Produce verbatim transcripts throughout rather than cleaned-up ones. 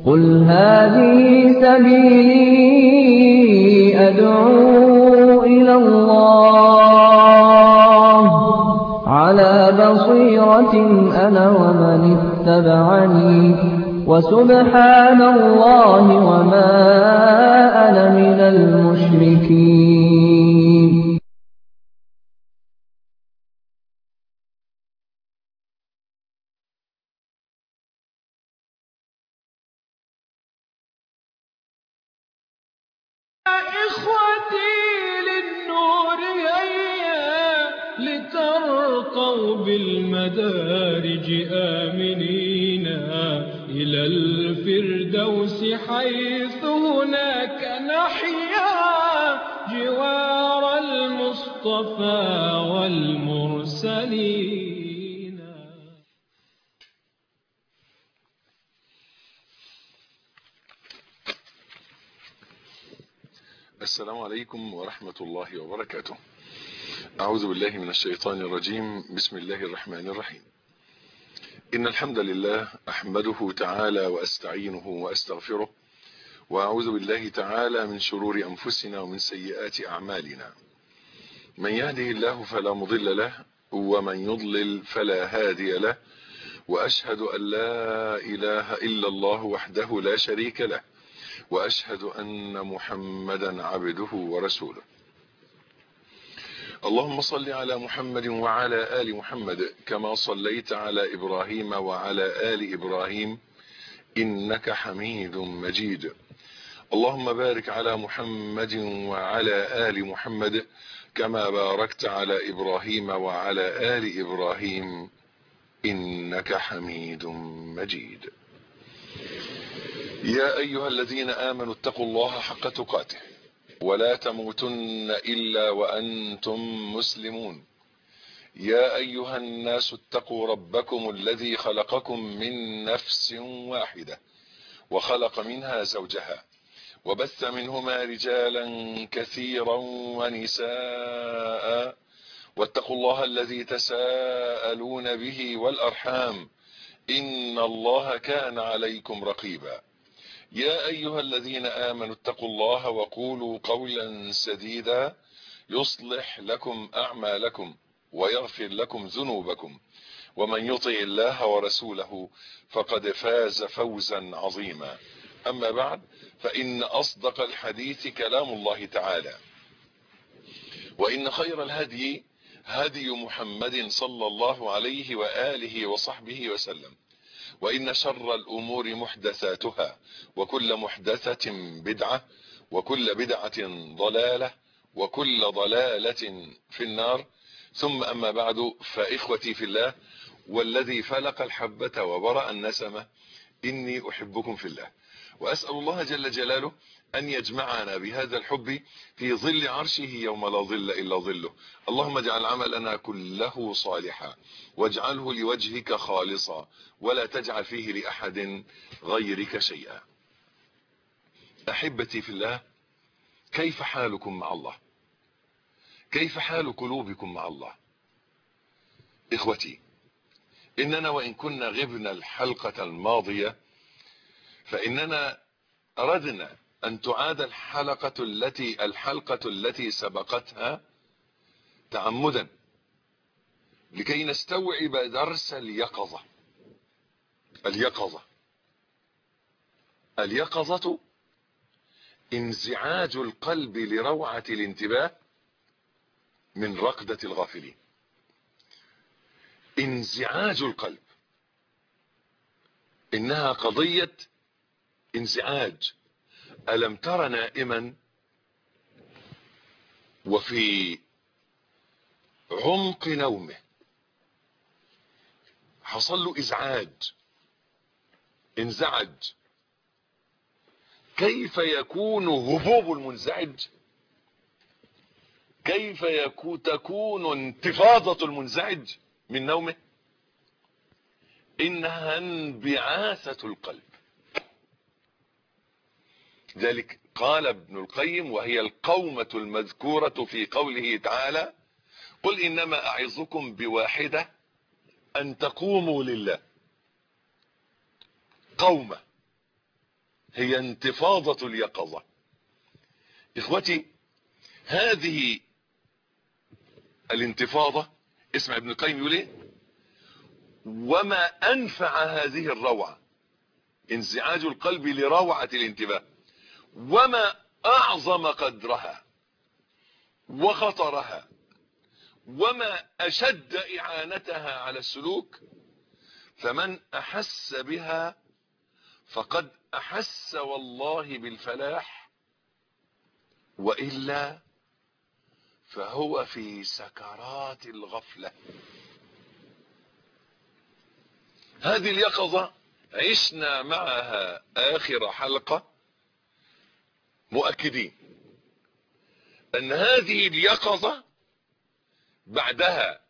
قل هذه سبيلي أدعو إلى الله على بصيرة أنا ومن اتبعني وسبحان الله وما أنا من المشركين. إخوتي للنور هيا لترقوا بالمدارج آمنين إلى الفردوس حيث هناك نحيا جوار المصطفى والمرسلين. السلام عليكم ورحمة الله وبركاته. أعوذ بالله من الشيطان الرجيم. بسم الله الرحمن الرحيم. إن الحمد لله أحمده تعالى وأستعينه وأستغفره، وأعوذ بالله تعالى من شرور أنفسنا ومن سيئات أعمالنا. من يهده الله فلا مضل له، ومن يضلل فلا هادي له، وأشهد أن لا إله إلا الله وحده لا شريك له، وأشهد أن محمدا عبده ورسوله. اللهم صل على محمد وعلى آل محمد كما صليت على إبراهيم وعلى آل إبراهيم إنك حميد مجيد. اللهم بارك على محمد وعلى آل محمد كما باركت على إبراهيم وعلى آل إبراهيم إنك حميد مجيد. يا أيها الذين آمنوا اتقوا الله حق تقاته ولا تموتن إلا وأنتم مسلمون. يا أيها الناس اتقوا ربكم الذي خلقكم من نفس واحدة وخلق منها زوجها وبث منهما رجالا كثيرا ونساء، واتقوا الله الذي تساءلون به والأرحام إن الله كان عليكم رقيبا. يا أيها الذين آمنوا اتقوا الله وقولوا قولا سديدا يصلح لكم أعمالكم ويغفر لكم ذنوبكم، ومن يطع الله ورسوله فقد فاز فوزا عظيما. أما بعد، فإن أصدق الحديث كلام الله تعالى، وإن خير الهدي هدي محمد صلى الله عليه وآله وصحبه وسلم، وإن شر الأمور محدثاتها، وكل محدثة بدعة، وكل بدعة ضلالة، وكل ضلالة في النار. ثم أما بعد، فإخوتي في الله والذي فلق الحبة وبرأ النسمة، إني أحبكم في الله، وأسأل الله جل جلاله أن يجمعنا بهذا الحب في ظل عرشه يوم لا ظل إلا ظله. اللهم اجعل عملنا كله صالحا، واجعله لوجهك خالصا، ولا تجعل فيه لأحد غيرك شيئا. أحبتي في الله، كيف حالكم مع الله؟ كيف حال قلوبكم مع الله؟ إخوتي، إننا وإن كنا غبنا الحلقة الماضية، فإننا أردنا أن تعاد الحلقة التي الحلقة التي سبقتها تعمدا، لكي نستوعب درس اليقظة. اليقظة اليقظة انزعاج القلب لروعة الانتباه من رقدة الغافلين. انزعاج القلب، إنها قضية انزعاج. ألم تر نائما وفي عمق نومه حصل له إزعاج، انزعج؟ كيف يكون هبوب المنزعج؟ كيف يكون تكون انتفاضة المنزعج من نومه؟ إنها انبعاثة القلب. ذلك قال ابن القيم، وهي القومة المذكورة في قوله تعالى: قل إنما أعظكم بواحدة أن تقوموا لله. قومة هي انتفاضة اليقظة. اخوتي، هذه الانتفاضة اسمع ابن القيم يقول ايه: وما انفع هذه الروعة، انزعاج القلب لروعة الانتباه، وما اعظم قدرها وخطرها، وما اشد اعانتها على السلوك، فمن احس بها فقد احس والله بالفلاح، وإلا فهو في سكرات الغفلة. هذه اليقظة عشنا معها آخر حلقة مؤكدين أن هذه اليقظة بعدها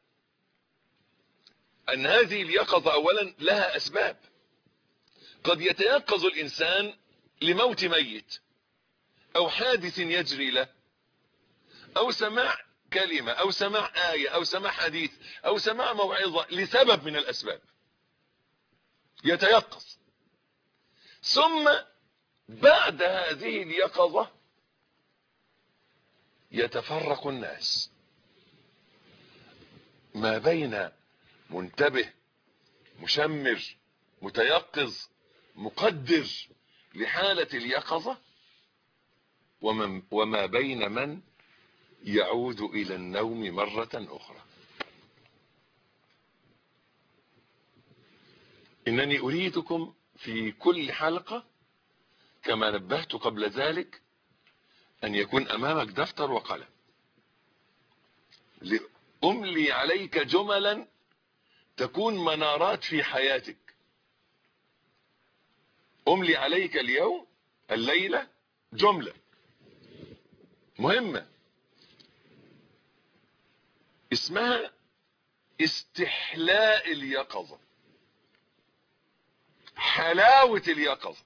أن هذه اليقظة أولا لها أسباب. قد يتيقظ الإنسان لموت ميت، أو حادث يجري له، أو سماع كلمة، أو سماع آية، أو سماع حديث، أو سماع موعظة، لسبب من الأسباب يتيقظ. ثم بعد هذه اليقظة يتفرق الناس ما بين منتبه، مشمر، متيقظ، مقدر لحالة اليقظة، ومن وما بين من يعود إلى النوم مرة أخرى. إنني أريدكم في كل حلقة كما نبهت قبل ذلك أن يكون أمامك دفتر وقلم، لأملي عليك جملا تكون منارات في حياتك. أملي عليك اليوم الليلة جملة مهمة اسمها استحلاء اليقظة، حلاوة اليقظة.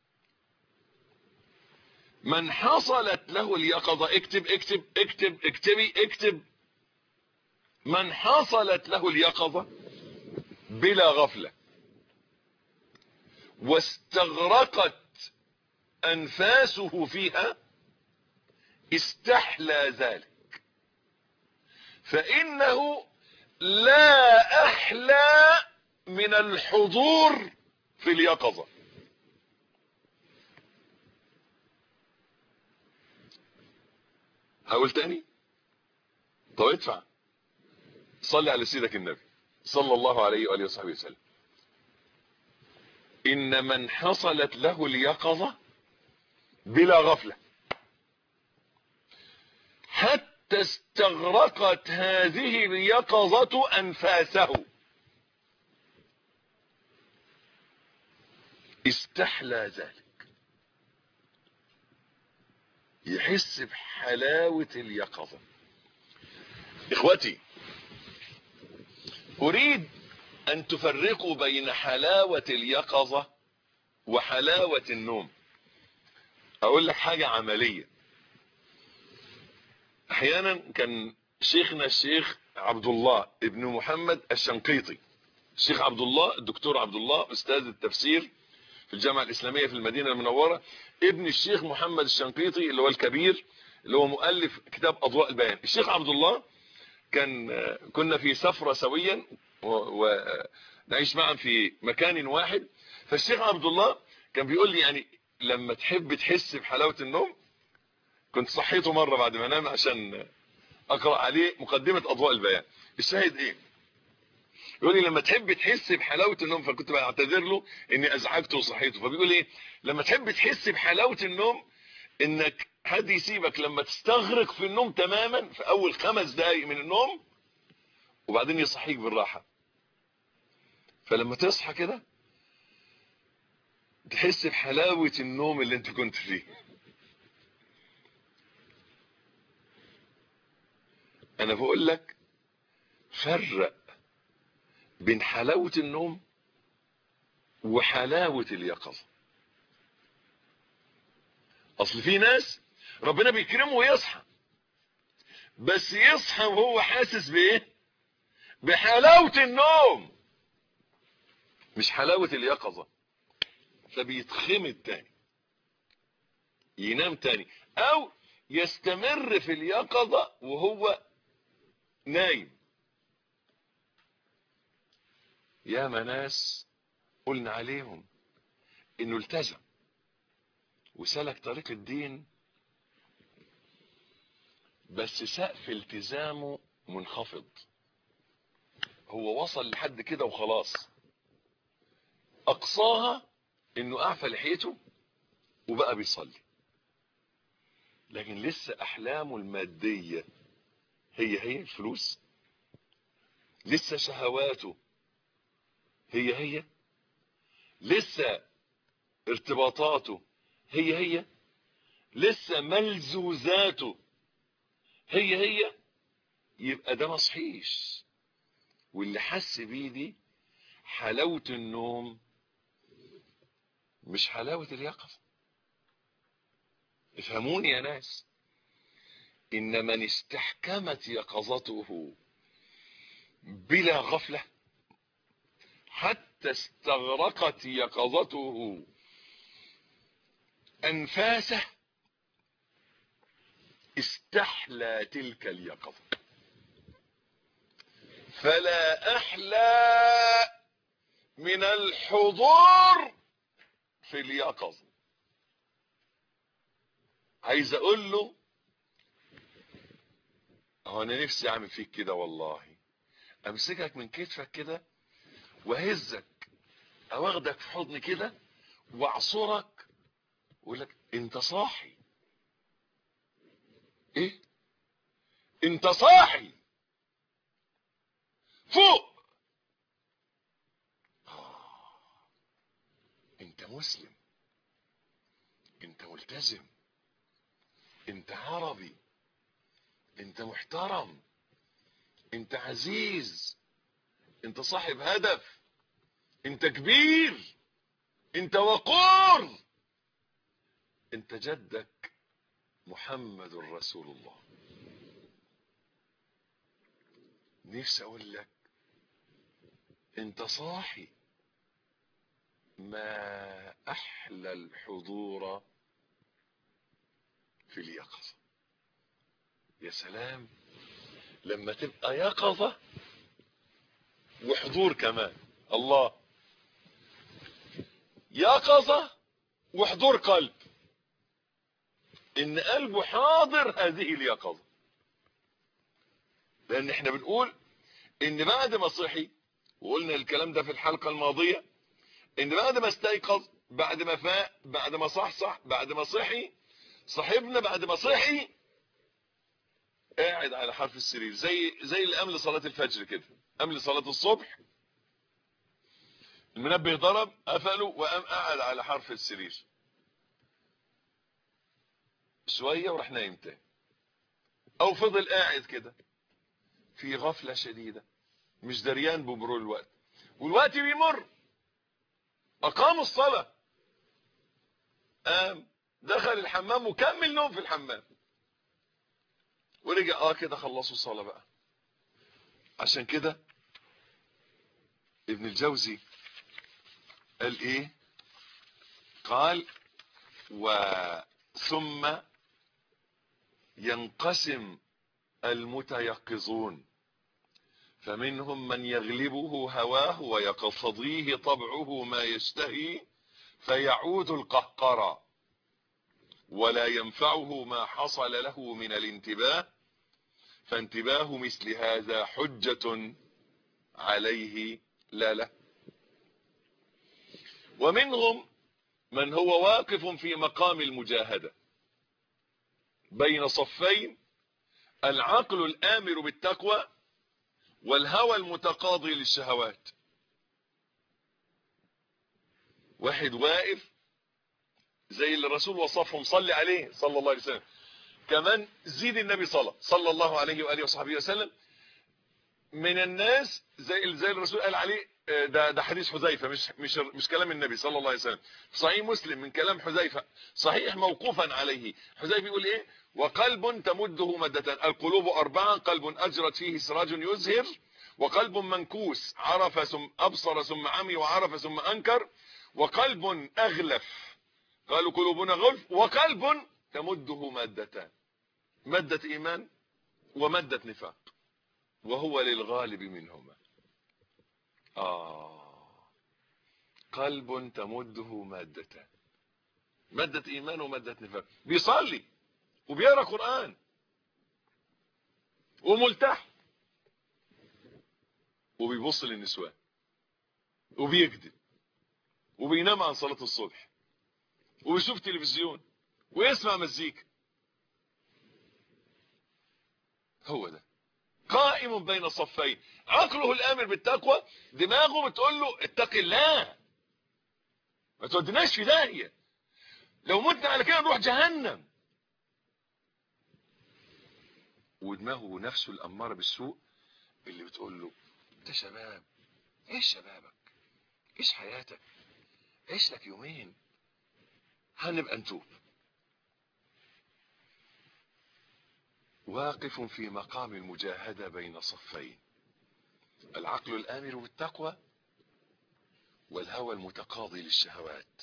من حصلت له اليقظة، اكتب اكتب اكتب اكتبي اكتب، من حصلت له اليقظة بلا غفلة واستغرقت أنفاسه فيها، استحلى ذلك، فإنه لا أحلى من الحضور في اليقظة. هقول تاني؟ طب ادفع، صلي على سيدك النبي صلى الله عليه وآله وصحبه وسلم. إن من حصلت له اليقظة بلا غفلة حتى استغرقت هذه اليقظة أنفاسه، استحلى ذلك، يحس بحلاوة اليقظة. إخوتي، أريد أن تفرقوا بين حلاوة اليقظة وحلاوة النوم. أقول لك حاجة عملية. أحيانا كان شيخنا الشيخ عبد الله ابن محمد الشنقيطي، الشيخ عبد الله الدكتور عبد الله أستاذ التفسير في الجامعة الإسلامية في المدينة المنورة، ابن الشيخ محمد الشنقيطي اللي هو الكبير اللي هو مؤلف كتاب أضواء البيان. الشيخ عبد الله كان كنا في سفرة سويا ونعيش معا في مكان واحد، فالشيخ عبد الله كان بيقول لي يعني لما تحب تحس بحلاوة النوم، كنت صحيته مرة بعد ما انام عشان اقرأ عليه مقدمة اضواء البيان. الشاهد ايه؟ يقول لي لما تحب تحس بحلاوة النوم، فكنت بعتذر له اني ازعجته وصحيته، فبيقول ايه؟ لما تحب تحس بحلاوة النوم انك حد يسيبك لما تستغرق في النوم تماما في اول خمس دقايق من النوم، وبعدين يصحيك بالراحة، فلما تصحى كده تحس بحلاوة النوم اللي انت كنت فيه. انا بقول لك فرق بين حلاوة النوم وحلاوة اليقظة. اصل في ناس ربنا بيكرمه ويصحى، بس يصحى وهو حاسس بايه؟ بحلاوة النوم، مش حلاوة اليقظة، فبيتخمد تاني. ينام تاني، او يستمر في اليقظة وهو نايم. يا ناس قلنا عليهم انه التزم وسلك طريق الدين، بس سقف التزامه منخفض، هو وصل لحد كده وخلاص، اقصاها انه اعفى لحيته وبقى بيصلي، لكن لسه احلامه المادية هي هي الفلوس، لسه شهواته هي هي، لسه ارتباطاته هي هي، لسه ملزوزاته هي هي. يبقى ده مصحيش. واللي حس بيه دي حلاوة النوم مش حلاوة اليقظة. افهموني يا ناس، ان من استحكمت يقظته بلا غفلة حتى استغرقت يقظته انفاسه استحلى تلك اليقظة. فلا احلى من الحضور في اليقظة. عايز اقول له هو انا نفسي اعمل فيك كده والله، امسكك من كتفك كده وهزك او اخدك في حضني كده واعصرك واقول لك انت صاحي. ايه؟ انت صاحي فوق. آه. انت مسلم، انت ملتزم، انت عربي، انت محترم، انت عزيز، انت صاحب هدف، انت كبير، انت وقور، انت جدك محمد رسول الله. نفسي اقول لك انت صاحي. ما احلى الحضور في اليقظة. يا سلام لما تبقى يقظة وحضور كمان. الله، يقظة وحضور قلب، ان قلبه حاضر هذه اليقظة. لان احنا بنقول ان بعد ما صحي، وقلنا الكلام ده في الحلقة الماضية، ان بعد ما استيقظ، بعد ما فاق، بعد ما صحصح، بعد ما صحي، صاحبنا بعد ما صحي قاعد على حرف السرير، زي زي اللي قام لصلاة الفجر كده، قام لصلاة الصبح، المنبه ضرب قفله وقام قاعد على حرف السرير شوية وراح نايم تاني، او فضل قاعد كده في غفلة شديدة مش دريان بمرور الوقت، والوقت بيمر. اقام الصلاة، قام دخل الحمام وكمل نوم في الحمام ورجع، اه كده خلصوا الصلاة بقى. عشان كده ابن الجوزي قال ايه؟ قال وثم ينقسم المتيقظون، فمنهم من يغلبه هواه ويقتضيه طبعه ما يشتهي فيعود القهقرى ولا ينفعه ما حصل له من الانتباه، فانتباه مثل هذا حجة عليه لا له. ومنهم من هو واقف في مقام المجاهدة بين صفين، العقل الآمر بالتقوى والهوى المتقاضي للشهوات. واحد واقف زي اللي الرسول وصفهم، صلي عليه صلى الله عليه وسلم، كمان زيد النبي صلى صلى الله عليه وآله وصحبه وسلم، من الناس زي زي الرسول قال عليه، ده ده حديث حذيفه، مش مش مش كلام النبي صلى الله عليه وسلم، صحيح مسلم من كلام حذيفه، صحيح موقوفا عليه. حذيفه بيقول ايه؟ وقلب تمده مدة، القلوب أربعة، قلب أجرت فيه سراج يزهر، وقلب منكوس عرف ثم أبصر ثم عمي وعرف ثم أنكر، وقلب أغلف قالوا قلوبنا غلف وقلب تمده مادتان، مادة إيمان ومادة نفاق، وهو للغالب منهما. آه قلب تمده مادتان، مادة إيمان ومادة نفاق، بيصلي وبيقرأ قرآن وملتحي وبيبص للنسوان وبيكذب وبينام عن صلاة الصبح وبيشوف تلفزيون ويسمع مزيكا. هو ده قائم بين صفين، عقله الامر بالتقوى، دماغه بتقول له اتق الله ما تودناش في داهيه، لو متنا على كده نروح جهنم. ودماغه نفسه الاماره بالسوء اللي بتقول له انت شباب، ايش شبابك، ايش حياتك، ايش لك يومين هنبقى نتوب. واقف في مقام المجاهدة بين صفين، العقل الآمر بالتقوى والهوى المتقاضي للشهوات.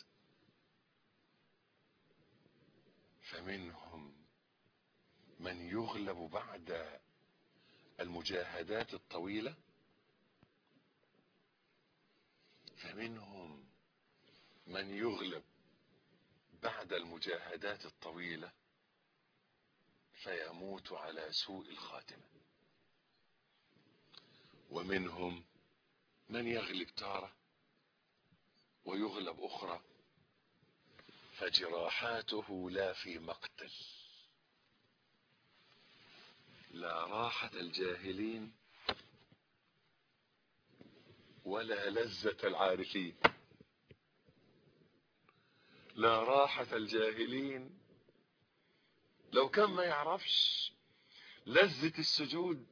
فمنهم من يغلب بعد المجاهدات الطويلة، فمنهم من يغلب بعد المجاهدات الطويلة فيموت على سوء الخاتمة، ومنهم من يغلب تارة ويغلب أخرى فجراحاته لا في مقتل. لا راحة الجاهلين ولا لذة العارفين. لا راحة الجاهلين، لو كان ما يعرفش لذة السجود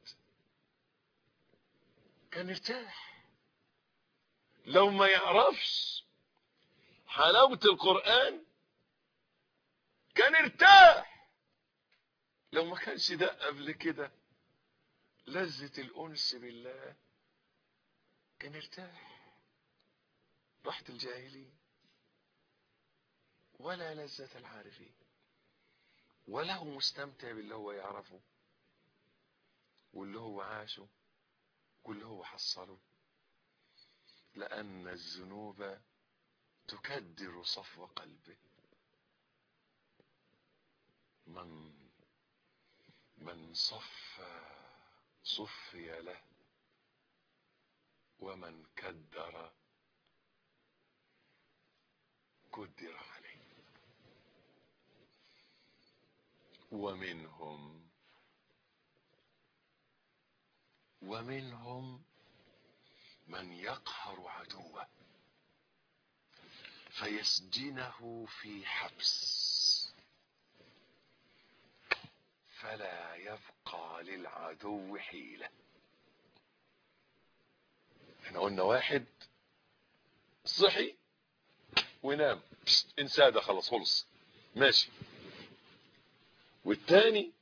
كان ارتاح، لو ما يعرفش حلاوة القرآن كان ارتاح، لو ما كانش ده قبل كده لذة الأنس بالله كان ارتاح. راحة الجاهلين ولا لذة العارفين، ولا هو مستمتع باللي هو يعرفه واللي هو عاشه واللي هو حصله، لأن الذنوب تكدر صفو قلبه. من من صفى صفي له، ومن كدر كدر عليه. ومنهم ومنهم من يقهر عدوه فيسجنه في حبس فلا يبقى للعدو حيلة. احنا قلنا واحد صحي ونام انسى ده خلص خلص ماشي، والتاني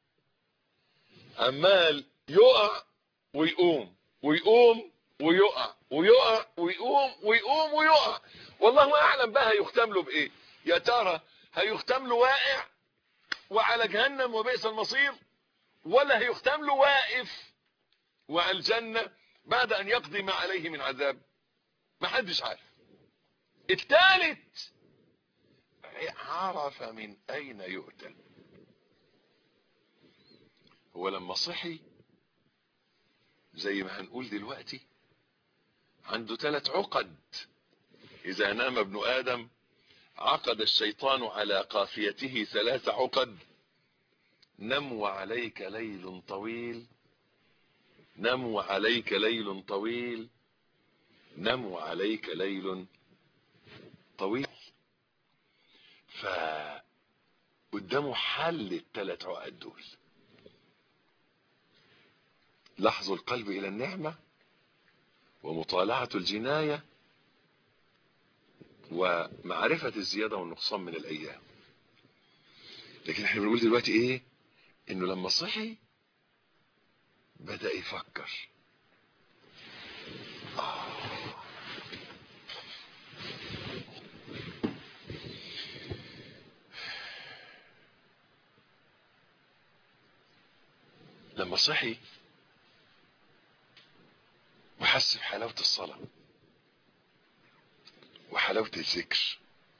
عمال يقع ويقوم ويقوم ويقع ويقع ويقوم ويقوم ويقع، والله اعلم بقى هيختم له بايه. يا ترى هيختم له واقع وعلى جهنم وبئس المصير، ولا هيختم له واقف وعلى الجنة بعد ان يقضي ما عليه من عذاب؟ ما حدش عارف. الثالث عرف من اين يؤتى. هو لما صحي زي ما هنقول دلوقتي عنده ثلاث عقد. اذا نام ابن ادم عقد الشيطان على قافيته ثلاث عقد: نم وعليك ليل طويل، نم وعليك ليل طويل، نم وعليك ليل طويل. فقدامه حل الثلاث عقد دول: لحظ القلب الى النعمة، ومطالعة الجناية، ومعرفة الزيادة والنقصان من الايام. لكن احنا بنقول دلوقتي ايه؟ انه لما صحي بدأ يفكر. آه. لما صحي وحس بحلاوة الصلاة وحلاوة الذكر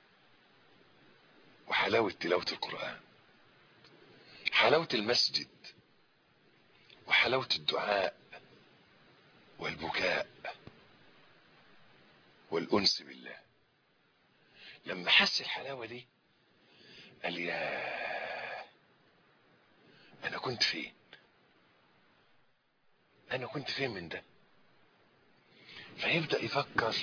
وحلاوة تلاوة القرآن، حلاوة المسجد وحلاوة الدعاء والبكاء والأنس بالله. لما حس الحلاوة دي قال يا أنا كنت فين، أنا كنت فين من ده. فيبدأ يفكر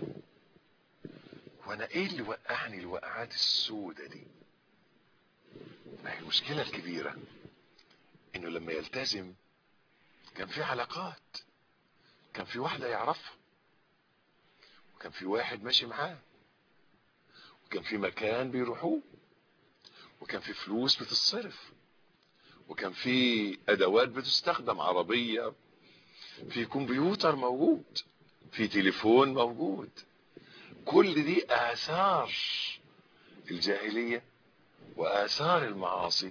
وانا ايه اللي وقعني الوقعات السودة دي. ما هي المشكلة الكبيرة انه لما يلتزم كان في علاقات، كان في واحدة يعرفها، وكان في واحد ماشي معاه، وكان في مكان بيروحوه، وكان في فلوس بتتصرف، وكان في ادوات بتستخدم، عربية، في كمبيوتر موجود، في تليفون موجود. كل دي آثار الجاهلية وآثار المعاصي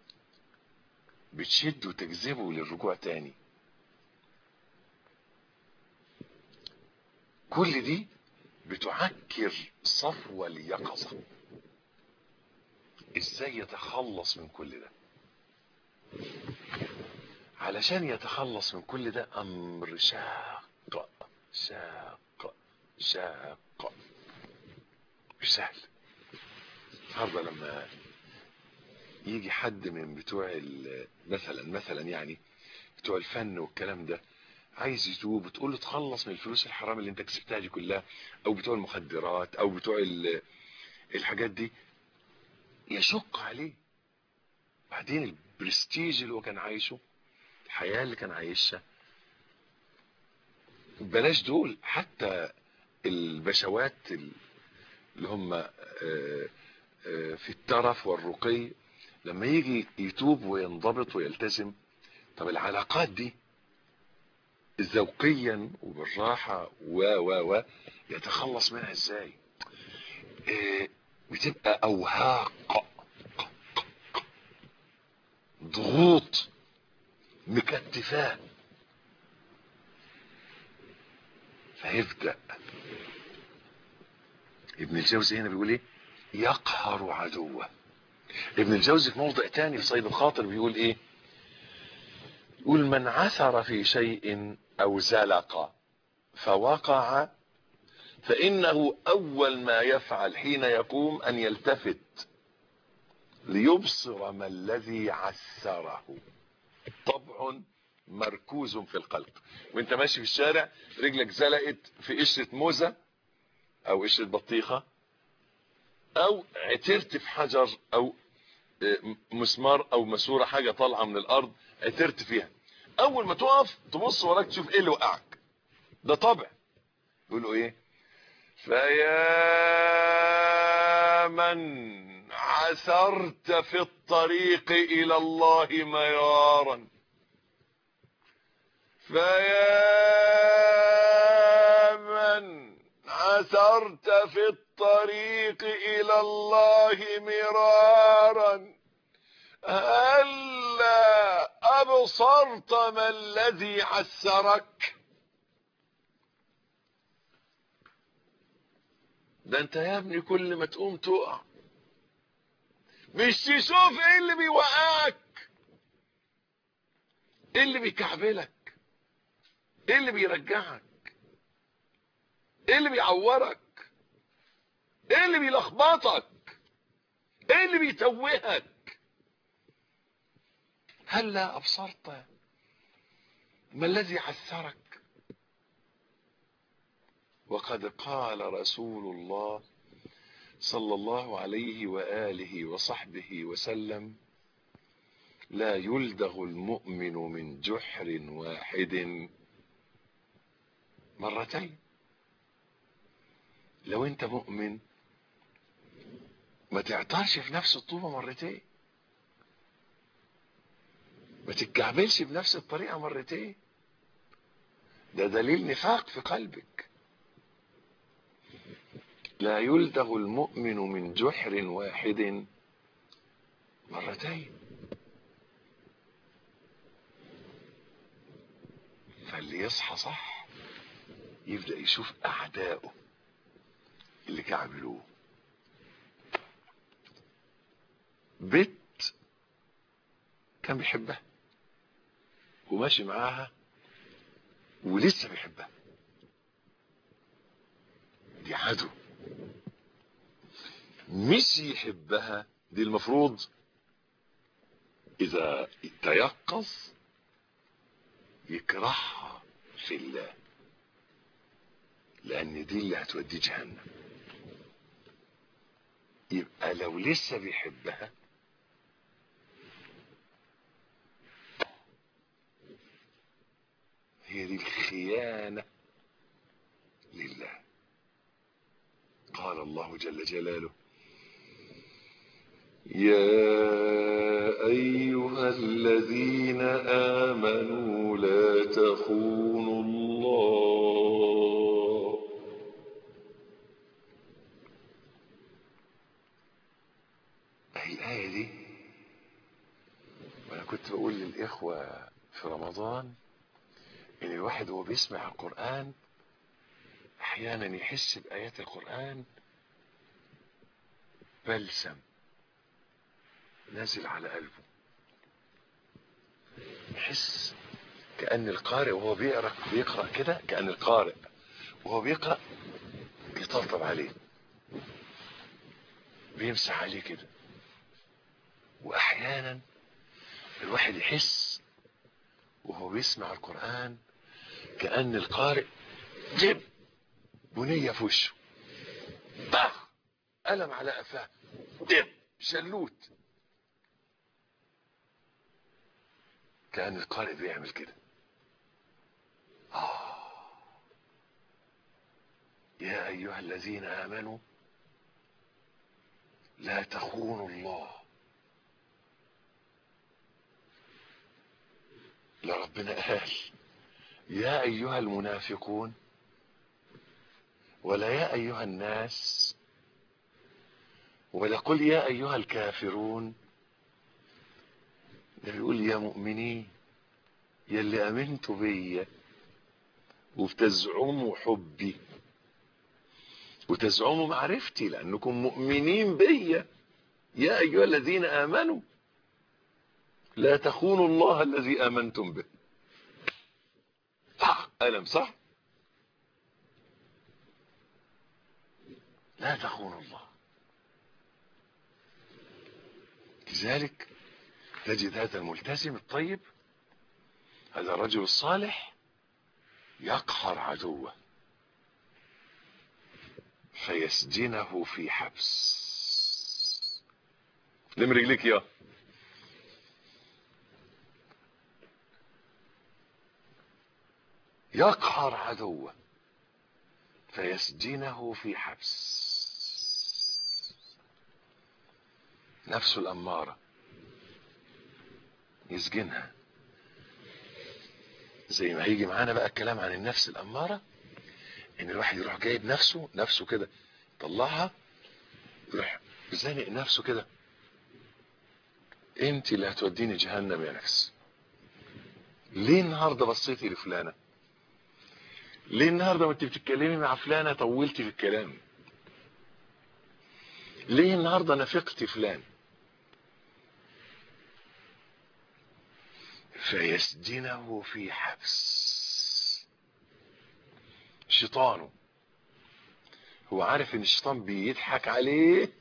بتشد وتجذبه للرجوع تاني. كل دي بتعكر صفو اليقظة. ازاي يتخلص من كل ده؟ علشان يتخلص من كل ده امر شاق شاق شاق، مش سهل. النهارده لما يجي حد من بتوع مثلا مثلا يعني بتوع الفن والكلام ده عايز يتوب، وتقول له تخلص من الفلوس الحرام اللي انت كسبتها دي كلها، او بتوع المخدرات او بتوع الحاجات دي، يشق عليه. بعدين البرستيج اللي هو كان عايشه، الحياة اللي كان عايشها، بلاش دول، حتى البشوات اللي هم في الترف والرقي، لما يجي يتوب وينضبط ويلتزم، طب العلاقات دي ذوقيا وبالراحة و و و يتخلص منها ازاي؟ بتبقى اوهاق، ضغوط مكتفاه. فيبدأ ابن الجوزي هنا بيقول ايه؟ يقهر عدوه. ابن الجوزي في موضع تاني في صيد الخاطر بيقول ايه؟ يقول من عثر في شيء او زلق فوقع فانه اول ما يفعل حين يقوم ان يلتفت ليبصر ما الذي عثره. طبع مركوز في القلب. وانت ماشي في الشارع رجلك زلقت في قشرة موزة او قشرة بطيخة، او عثرت في حجر او مسمار او مسورة، حاجة طالعة من الارض عثرت فيها، اول ما تقف تبص وراك تشوف ايه اللي وقعك. ده طبع. يقولوا ايه؟ فيا من عثرت في الطريق الى الله مرارا، فيا من عثرت في الطريق الى الله مرارا، هلا ابصرت ما الذي عثرك؟ ده انت يا ابني كل ما تقوم تقع، مش تشوف ايه اللي بيوقعك، ايه اللي بيكعبلك، ايه اللي بيرجعك، ايه اللي بيعورك، ايه اللي بيلخبطك، ايه اللي بيتوهك. هلا ابصرت ما الذي عثرك؟ وقد قال رسول الله صلى الله عليه وآله وصحبه وسلم: لا يلدغ المؤمن من جحر واحد مرتين. لو انت مؤمن ما تعطرش في نفس الطوبة مرتين، ما تتكعبلش بنفس الطريقة مرتين. ده دليل نفاق في قلبك. لا يلدغ المؤمن من جحر واحد مرتين. فاللي يصحى صح يبدأ يشوف أعدائه اللي كعبلوه. بنت كان بيحبها وماشي معاها ولسه بيحبها، دي عدو. مش يحبها، دي المفروض إذا تيقظ يكرهها في الله، لأن دي اللي هتوديه جهنم. يبقى لو لسه بيحبها هي دي الخيانة لله. قال الله جل جلاله: يا أيها الذين آمنوا لا تخونوا الله. أهي الآية دي، وأنا كنت بقول للإخوة في رمضان إن الواحد وهو بيسمع القرآن أحيانا يحس بآيات القرآن بلسم نازل على قلبه، يحس كأن القارئ وهو بيقرأ بيقرأ كده، كأن القارئ وهو بيقرأ بيطبطب عليه، بيمسح عليه كده. وأحيانا الواحد يحس وهو بيسمع القرآن كأن القارئ جيب بنية في وشه، طخ قلم على قفاه، دب شلوت، كأن القارئ بيعمل كده. آه. يا أيها الذين آمنوا لا تخونوا الله. لا، ربنا قال يا أيها المنافقون، ولا يا أيها الناس، ولا قل يا أيها الكافرون. ده بيقول يا مؤمنين، يا اللي أمنتوا بيا وبتزعموا حبي وتزعموا معرفتي لأنكم مؤمنين بيا. يا أيها الذين آمنوا لا تخونوا الله الذي آمنتم به. صح ألم صح؟ لا تخونوا الله. لذلك تجد هذا الملتزم الطيب، هذا الرجل الصالح، يقهر عدوه فيسجنه في حبس. لم رجليك يا يقهر عدوه فيسجنه في حبس. نفسه الأمارة يسجنها، زي ما هيجي معانا بقى الكلام عن النفس الأمارة، ان الواحد يروح جايب نفسه نفسه كده طلعها، يروح زانق نفسه كده، انت اللي هتوديني جهنم يا نفس. ليه النهارده بصيتي لفلانه؟ ليه النهارده وانت بتتكلمي مع فلانه طولتي في الكلام؟ ليه النهارده نافقتي فلان؟ فيسجنه في حبس. شيطانه هو عارف ان الشيطان بيضحك عليه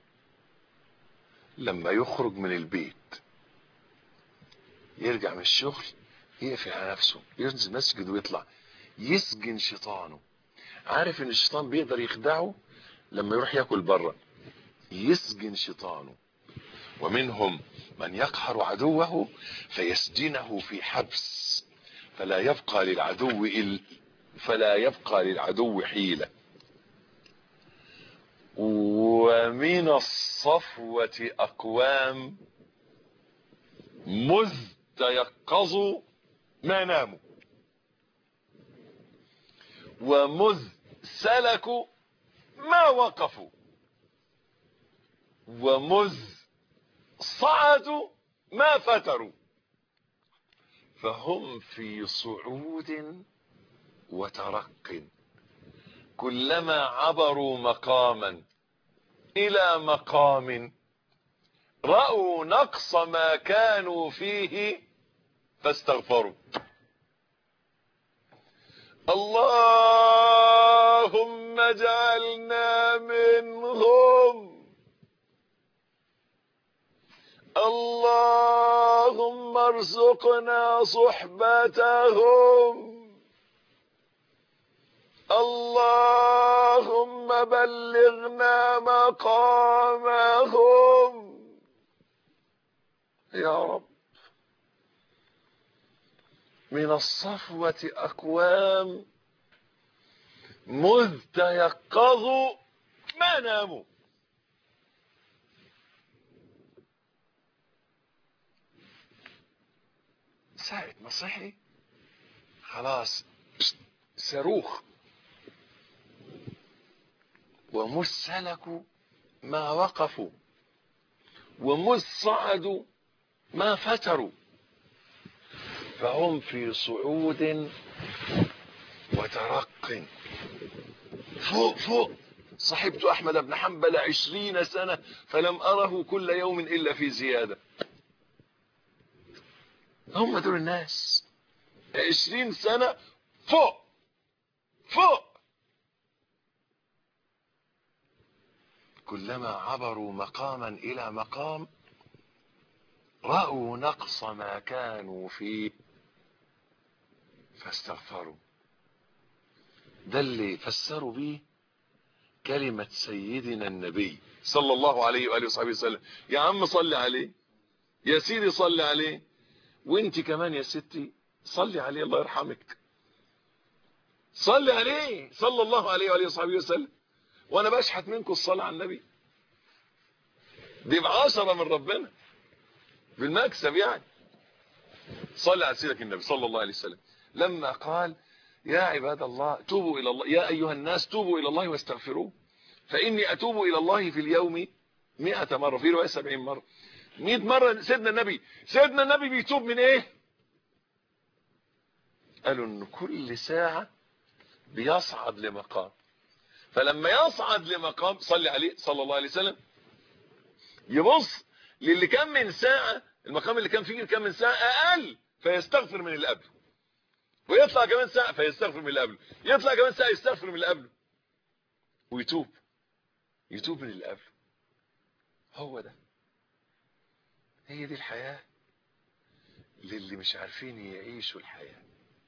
لما يخرج من البيت، يرجع من الشغل يقفل على نفسه، ينزل مسجد ويطلع، يسجن شيطانه. عارف ان الشيطان بيقدر يخدعه لما يروح ياكل بره، يسجن شيطانه. ومنهم من يقهر عدوه فيسجنه في حبس، فلا يبقى للعدو إل فلا يبقى للعدو حيلة. ومن الصفوة أقوام مذ تيقظوا ما ناموا، ومذ سلكوا ما وقفوا، ومذ صعدوا ما فتروا. فهم في صعود وترق، كلما عبروا مقاما إلى مقام رأوا نقص ما كانوا فيه فاستغفروا. اللهم اجعلنا منهم، اللهم ارزقنا صحبتهم، اللهم بلغنا مقامهم يا رب. من الصفوة أقوام مذ تيقظوا ما ناموا. ساعة ما صحي خلاص صاروخ، ومذ سلكوا ما وقفوا، ومذ صعدوا ما فتروا، فهم في صعود وترق. فوق فوق. صحبت أحمد بن حنبل عشرين سنة فلم أره كل يوم إلا في زيادة. هم دول الناس، عشرين سنة فوق فوق، كلما عبروا مقاما إلى مقام رأوا نقص ما كانوا فيه فاستغفروا. ده اللي فسروا به كلمة سيدنا النبي صلى الله عليه وآله وصحبه وسلم. يا عم صلي عليه، يا سيدي صلي عليه، وانت كمان يا ستي صلي عليه الله يرحمك، صلي عليه صلى الله عليه وآله وصحبه وسلم. وانا بشحت منكم الصلاة على النبي، دي بعشرة من ربنا بالمكسب يعني. صلي على سيدك النبي صلى الله عليه وسلم لما قال يا عباد الله توبوا إلى الله، يا أيها الناس توبوا إلى الله واستغفروه فإني أتوب إلى الله في اليوم مئة مرة، في رواية سبعين مرة. مئة مرة. سيدنا النبي سيدنا النبي بيتوب من إيه؟ قالوا إن كل ساعة بيصعد لمقام، فلما يصعد لمقام صلي عليه صلى الله عليه وسلم يبص للي كان من ساعة، المقام اللي كان فيه كان من ساعة أقل فيستغفر من اللي قبله، ويطلع كمان ساعة فيستغفر من اللي قبله، يطلع كمان ساعة يستغفر من اللي قبله، ويتوب يتوب من اللي قبله. هو ده، هي دي الحياة للي مش عارفين يعيشوا الحياة،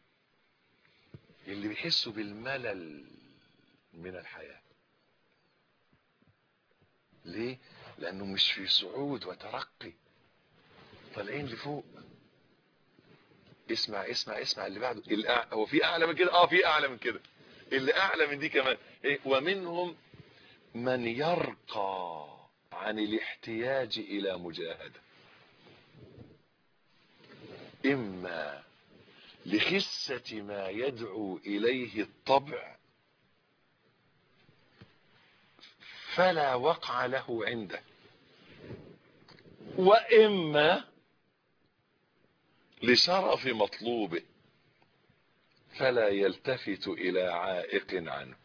اللي بيحسوا بالملل من الحياة. ليه؟ لأنه مش في صعود وترقي، طالعين لفوق. اسمع اسمع اسمع اللي بعده. الأع... هو في أعلى من كده؟ اه في أعلى من كده، اللي أعلى من دي كمان. إيه؟ ومنهم من يرقى عن الاحتياج إلى مجاهدة، إما لخسة ما يدعو إليه الطبع فلا وقع له عنده، وإما لشرف مطلوبه فلا يلتفت إلى عائق عنه.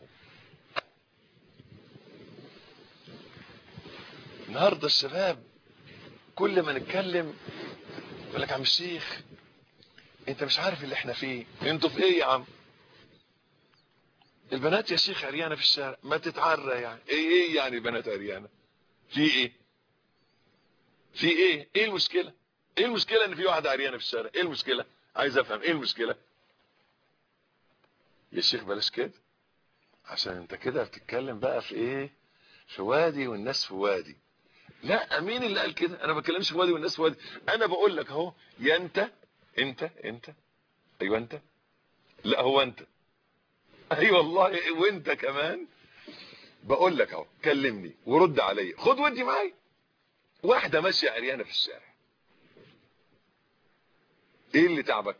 النهارده الشباب كل ما نتكلم يقول لك يا عم الشيخ انت مش عارف اللي احنا فيه، انتوا في ايه يا عم؟ البنات يا شيخ عريانه في الشارع. ما تتعرى يعني ايه؟ ايه يعني البنات عريانه؟ في ايه؟ في ايه؟ ايه المشكله؟ ايه المشكله ان في واحده عريانه في الشارع؟ ايه المشكله؟ عايز افهم ايه المشكله يا شيخ. بلاش كده، عشان انت كده بتتكلم بقى في ايه؟ في وادي والناس في وادي. لا، مين اللي قال كده؟ انا ما بتكلمش في وادي والناس في وادي، انا بقول لك اهو. يا انت انت انت ايوه انت، لا هو انت، اي أيوة والله وانت كمان. بقول لك اهو كلمني ورد عليا، خد ودي معايا. واحده ماشيه عريانه في الشارع، ايه اللي تعبك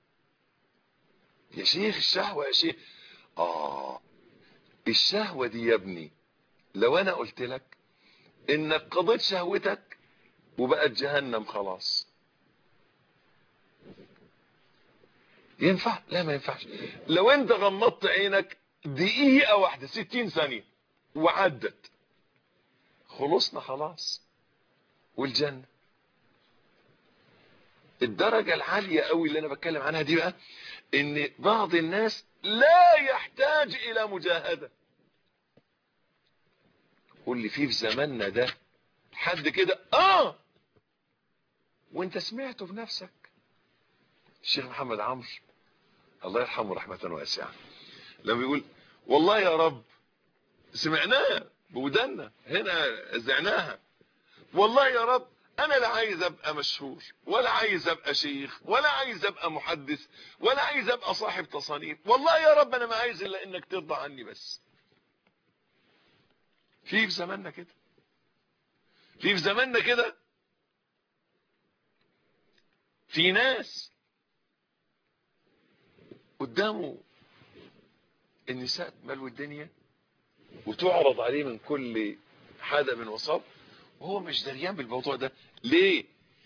يا شيخ؟ الشهوه يا شيخ. اه الشهوه دي يا ابني لو انا قلت لك انك قضيت شهوتك وبقت جهنم خلاص، ينفع؟ لا ما ينفعش. لو انت غمضت عينك دقيقة واحدة ستين ثانية وعدت خلصنا خلاص. والجنة الدرجة العالية قوي اللي انا بتكلم عنها دي بقى ان بعض الناس لا يحتاج الى مجاهدة. قول لي في في زماننا ده حد كده؟ اه وانت سمعته بنفسك. الشيخ محمد عمرو الله يرحمه رحمة واسعة لما يقول والله يا رب سمعناها بودنا هنا زعناها، والله يا رب انا لا عايز ابقى مشهور ولا عايز ابقى شيخ ولا عايز ابقى محدث ولا عايز ابقى صاحب تصانيف، والله يا رب انا ما عايز الا انك ترضى عني بس. في في زماننا كده، في في زماننا كده في ناس قدامه النساء ملو الدنيا وتعرض عليه من كل حدا من وصاب وهو مش دريان بالموضوع ده. ليه؟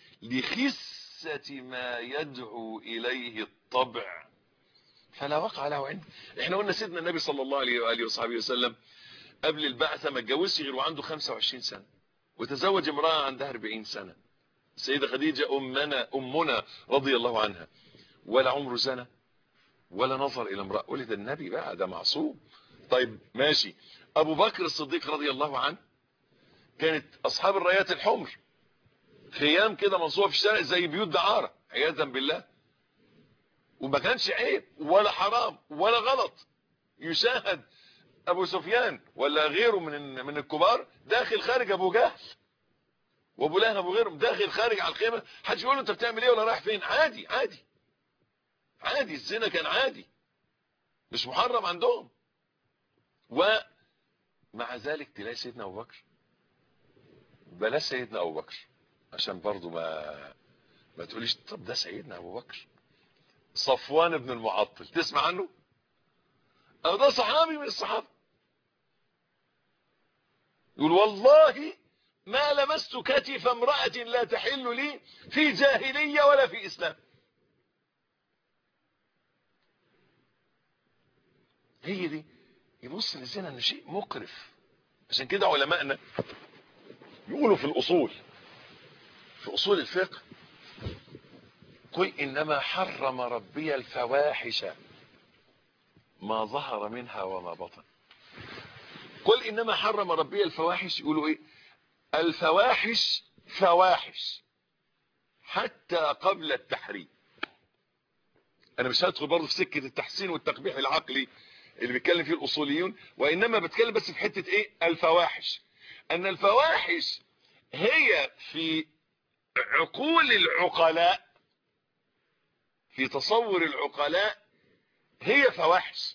لخسة ما يدعو إليه الطبع فلا وقع له عنده. احنا قلنا سيدنا النبي صلى الله عليه وآله وصحبه وسلم قبل البعثة ما اتجوزش غير وعنده خمسة وعشرين سنة وتزوج امرأة عندها أربعين سنة السيدة خديجة أمنا أمنا رضي الله عنها، ولا عمره زنا ولا نظر إلى امرأة. ولد النبي بقى ده معصوم. طيب ماشي. أبو بكر الصديق رضي الله عنه كانت أصحاب الرايات الحمر خيام كده منصوبة في الشارع زي بيوت دعارة عياذا بالله، وما كانش عيب ولا حرام ولا غلط يشاهد ابو سفيان ولا غيره من من الكبار داخل خارج ابو جهل وابو لهب وغيرهم داخل خارج على الخيمه، حدش يقول له انت بتعمل ايه ولا رايح فين. عادي عادي عادي. الزنا كان عادي مش محرم عندهم. ومع ذلك تلاقي سيدنا ابو بكر، بلاش سيدنا ابو بكر عشان برضو ما ما تقوليش طب ده سيدنا ابو بكر، صفوان بن المعطل تسمع عنه؟ او ده صحابي من الصحابه يقول والله ما لمست كتف امرأة لا تحل لي في جاهلية ولا في اسلام. هي دي يبص للزنا انه شيء مقرف. عشان كده علماءنا يقولوا في الاصول في اصول الفقه قل انما حرم ربي الفواحش ما ظهر منها وما بطن. قل انما حرم ربي الفواحش يقولوا ايه؟ الفواحش فواحش حتى قبل التحريم. انا مش هدخل برضه في سكه التحسين والتقبيح العقلي اللي بيتكلم فيه الاصوليون، وانما بتكلم بس في حته ايه؟ الفواحش. ان الفواحش هي في عقول العقلاء، في تصور العقلاء هي فواحش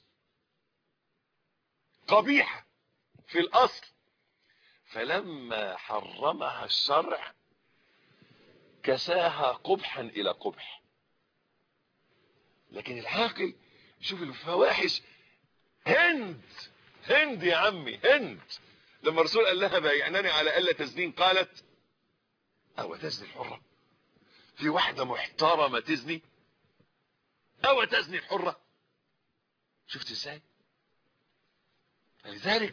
قبيحة في الأصل، فلما حرمها الشرع كساها قبحا إلى قبح. لكن العاقل شوف الفواحش هند هند يا عمي هند. لما الرسول قال لها بايعنني على ألا تزنين قالت أو تزني الحرة؟ في واحدة محترمة تزني؟ أو تزني الحرة؟ شفت ازاي؟ لذلك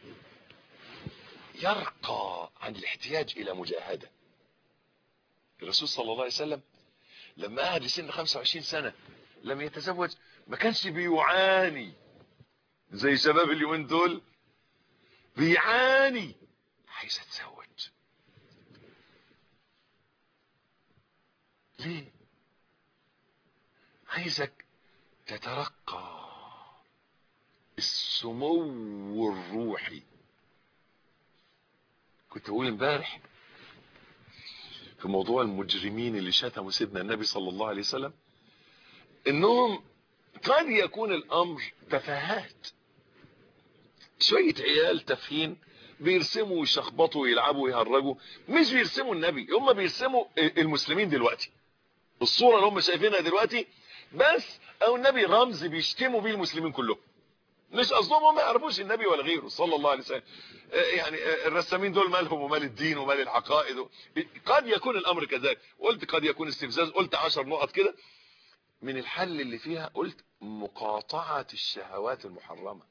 يرقى عن الاحتياج الى مجاهدة. الرسول صلى الله عليه وسلم لما قعد لسن خمسة وعشرين سنة لم يتزوج ما كانش بيعاني زي شباب اليومين دول بيعاني عايز اتزوج. ليه؟ عايزك تترقى السمو الروحي. كنت اقول امبارح في موضوع المجرمين اللي شتموا سيدنا النبي صلى الله عليه وسلم انهم قد يكون الامر تفاهات، شوية عيال تافهين بيرسموا ويشخبطوا ويلعبوا ويهرجوا، مش بيرسموا النبي، هم بيرسموا المسلمين دلوقتي الصورة اللي هم شايفينها دلوقتي بس، او النبي رمز بيشتموا بيه المسلمين كلهم، مش قصدهم هم ما يعرفوش النبي ولا غيره صلى الله عليه وسلم. يعني الرسامين دول مالهم ومال الدين ومال العقائد. قد يكون الامر كذلك، قلت قد يكون استفزاز، قلت عشر نقط كده من الحل اللي فيها قلت مقاطعة الشهوات المحرمة.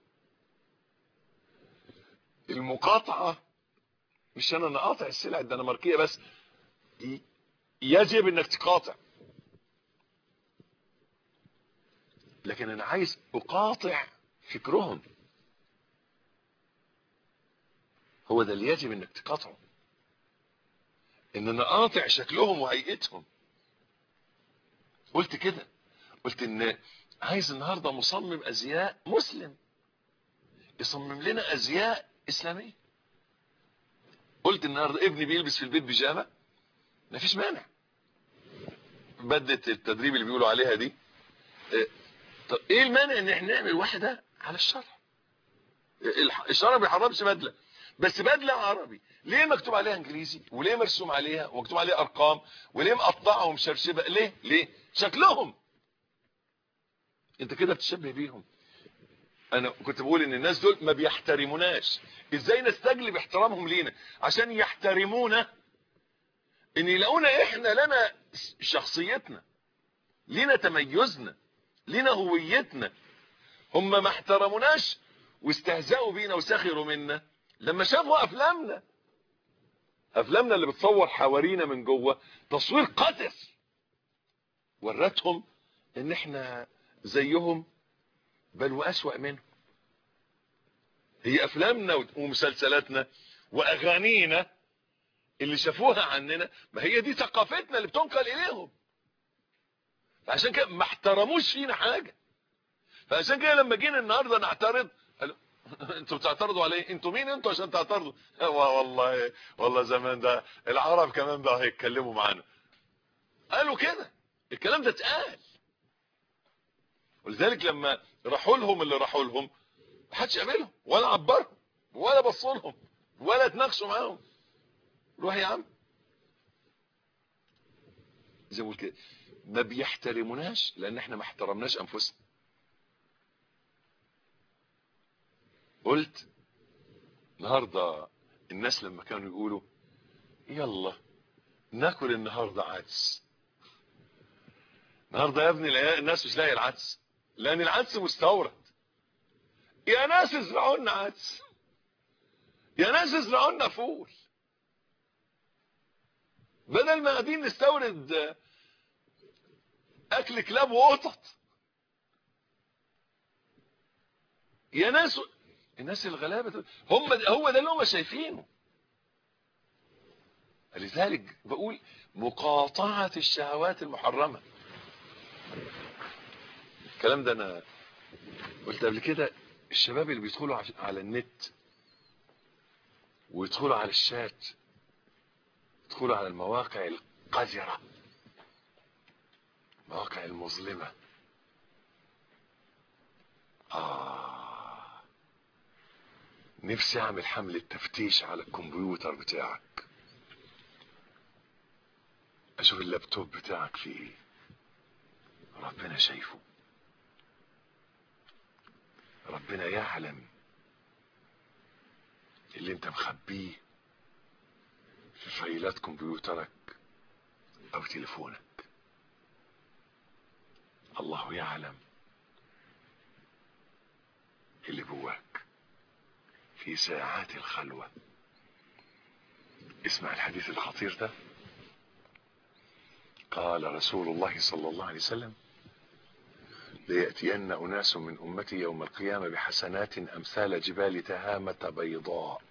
المقاطعة مش انا نقاطع السلع الدنماركية بس، يجب انك تقاطع، لكن انا عايز اقاطع فكرهم، هو ده اللي يجب انك تقاطعه، ان انا اقاطع شكلهم وهيئتهم. قلت كده، قلت ان عايز النهاردة مصمم ازياء مسلم يصمم لنا ازياء اسلامية. قلت النهاردة ابني بيلبس في البيت بيجامة، مفيش مانع، بدت التدريب اللي بيقولوا عليها دي. طب ايه المانع ان احنا نعمل واحدة على الشرع؟ الشرع ما بيحرمش بدلة، بس بدلة عربي ليه مكتوب عليها انجليزي، وليه مرسوم عليها ومكتوب عليها ارقام، وليه مقطعه ومشرشبه؟ ليه؟ ليه؟ شكلهم انت كده بتشبه بيهم. انا كنت بقول ان الناس دول ما بيحترموناش، ازاي نستجلب احترامهم لينا عشان يحترمونا؟ ان يلاقونا احنا لنا شخصيتنا، لنا تميزنا، لنا هويتنا. هم ما احترموناش واستهزأوا بينا وسخروا منا لما شافوا افلامنا، افلامنا اللي بتصور حوارينا من جوه تصوير قذر، ورتهم ان احنا زيهم بل واسوأ منهم. هي افلامنا ومسلسلاتنا واغانينا اللي شافوها عننا، ما هي دي ثقافتنا اللي بتنقل اليهم، فعشان كده ما احترموش فينا حاجه. فعشان كده لما جينا النهارده نعترض قالوا انتوا بتعترضوا على ايه؟ انتوا مين انتوا عشان تعترضوا؟ والله والله زمان ده العرب كمان بقى هيتكلموا معانا. قالوا كده، الكلام ده اتقال. ولذلك لما راحوا لهم اللي راحوا لهم ما حدش قابلهم ولا عبرهم ولا بصوا لهم ولا اتناقشوا معاهم. روح يا عم، زي ما قلت كده ما بيحترموناش لان احنا ما احترمناش انفسنا. قلت النهارده الناس لما كانوا يقولوا يلا ناكل النهارده عدس، النهارده يا ابني الناس مش لاقيه العدس لان العدس مستورد. يا ناس ازرعوا لنا عدس، يا ناس ازرعوا لنا فول، بدل ما قاعدين نستورد اكل كلاب وقطط. يا ناس، الناس الغلابه هم هو ده اللي هم شايفينه. لذلك بقول مقاطعه الشهوات المحرمه. الكلام ده انا قلت قبل كده، الشباب اللي بيدخلوا على النت ويدخلوا على الشات، يدخلوا على المواقع القذرة، المواقع المظلمة، آه نفسي اعمل حملة تفتيش على الكمبيوتر بتاعك، اشوف اللابتوب بتاعك فيه ايه. ربنا شايفه، ربنا يعلم اللي انت مخبيه في فايلات كمبيوترك او تليفونك. الله يعلم اللي جواك في ساعات الخلوة. اسمع الحديث الخطير ده. قال رسول الله صلى الله عليه وسلم: ليأتين أناس من أمتي يوم القيامة بحسنات أمثال جبال تهامة بيضاء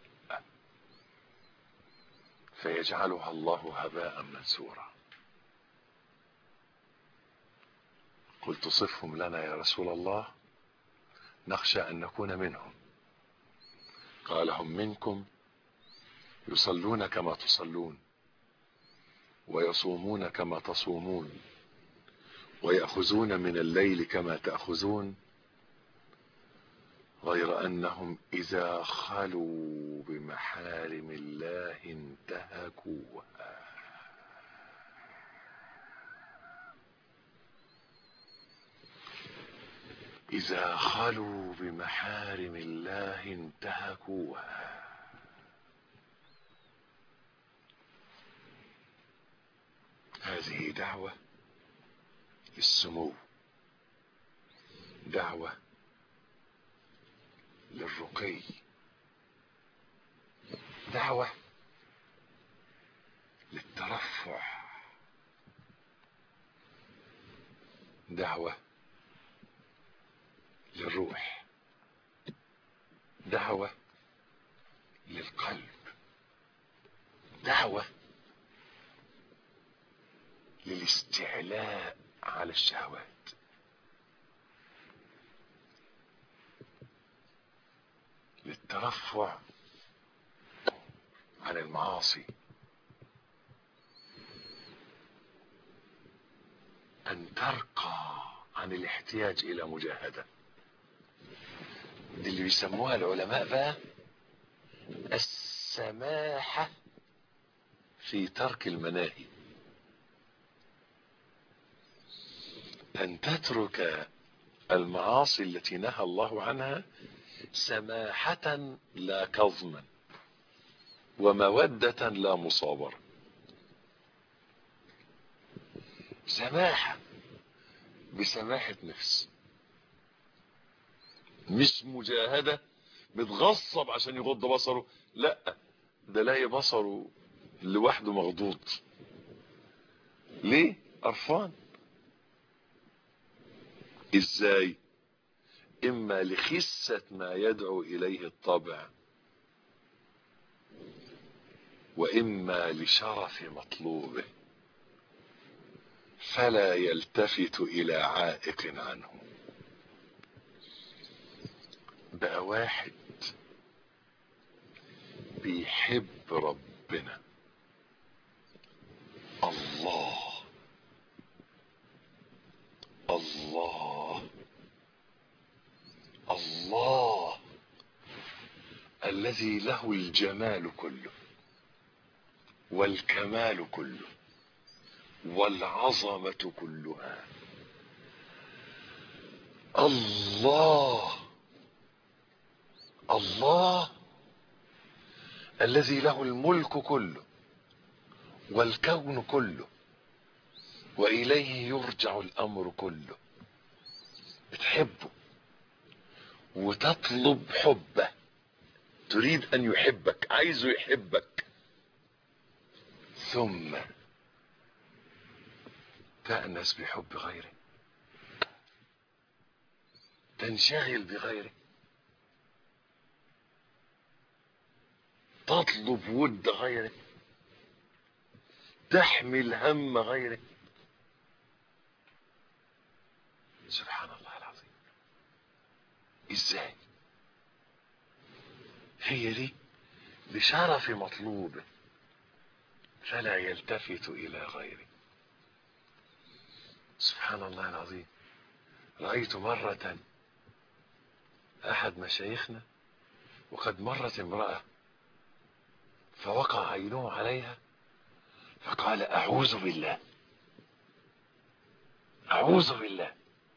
فيجعلها الله هباء منثورا. قلت صفهم لنا يا رسول الله، نخشى أن نكون منهم. قال: هم منكم يصلون كما تصلون ويصومون كما تصومون ويأخذون من الليل كما تأخذون، غير أنهم إذا خلوا بمحارم الله انتهكوها. إذا خلوا بمحارم الله انتهكوها. هذه دعوة للسمو دعوة للرقي، دعوة للترفع، دعوة للروح، دعوة للقلب، دعوة للاستعلاء على الشهوات، للترفع عن المعاصي، أن ترقى عن الاحتياج إلى مجاهدة. دي اللي بيسموها العلماء بقى السماحة في ترك المناهي، أن تترك المعاصي التي نهى الله عنها سماحة لا كظما، ومودة لا مصابرة. سماحة بسماحة نفس، مش مجاهدة بتغصب عشان يغض بصره، لا، ده لاقي بصره لوحده مغضوض. ليه؟ قرفان. ازاي؟ اما لخسة ما يدعو اليه الطبع، واما لشرف مطلوبه، فلا يلتفت الى عائق عنه. بقى واحد بيحب ربنا، الله الله الله الذي له الجمال كله والكمال كله والعظمة كلها، الله الله الذي له الملك كله والكون كله وإليه يرجع الأمر كله. بتحبه وتطلب حبه، تريد أن يحبك، عايزه يحبك، ثم تأنس بحب غيره، تنشغل بغيره، تطلب ود غيره، تحمل هم غيره. سبحان الله العظيم. ازاي؟ هي دي لشرف مطلوبه فلا يلتفت الى غيره. سبحان الله العظيم. رأيت مرة احد مشايخنا وقد مرت امرأة فوقع عينه عليها فقال اعوذ بالله اعوذ بالله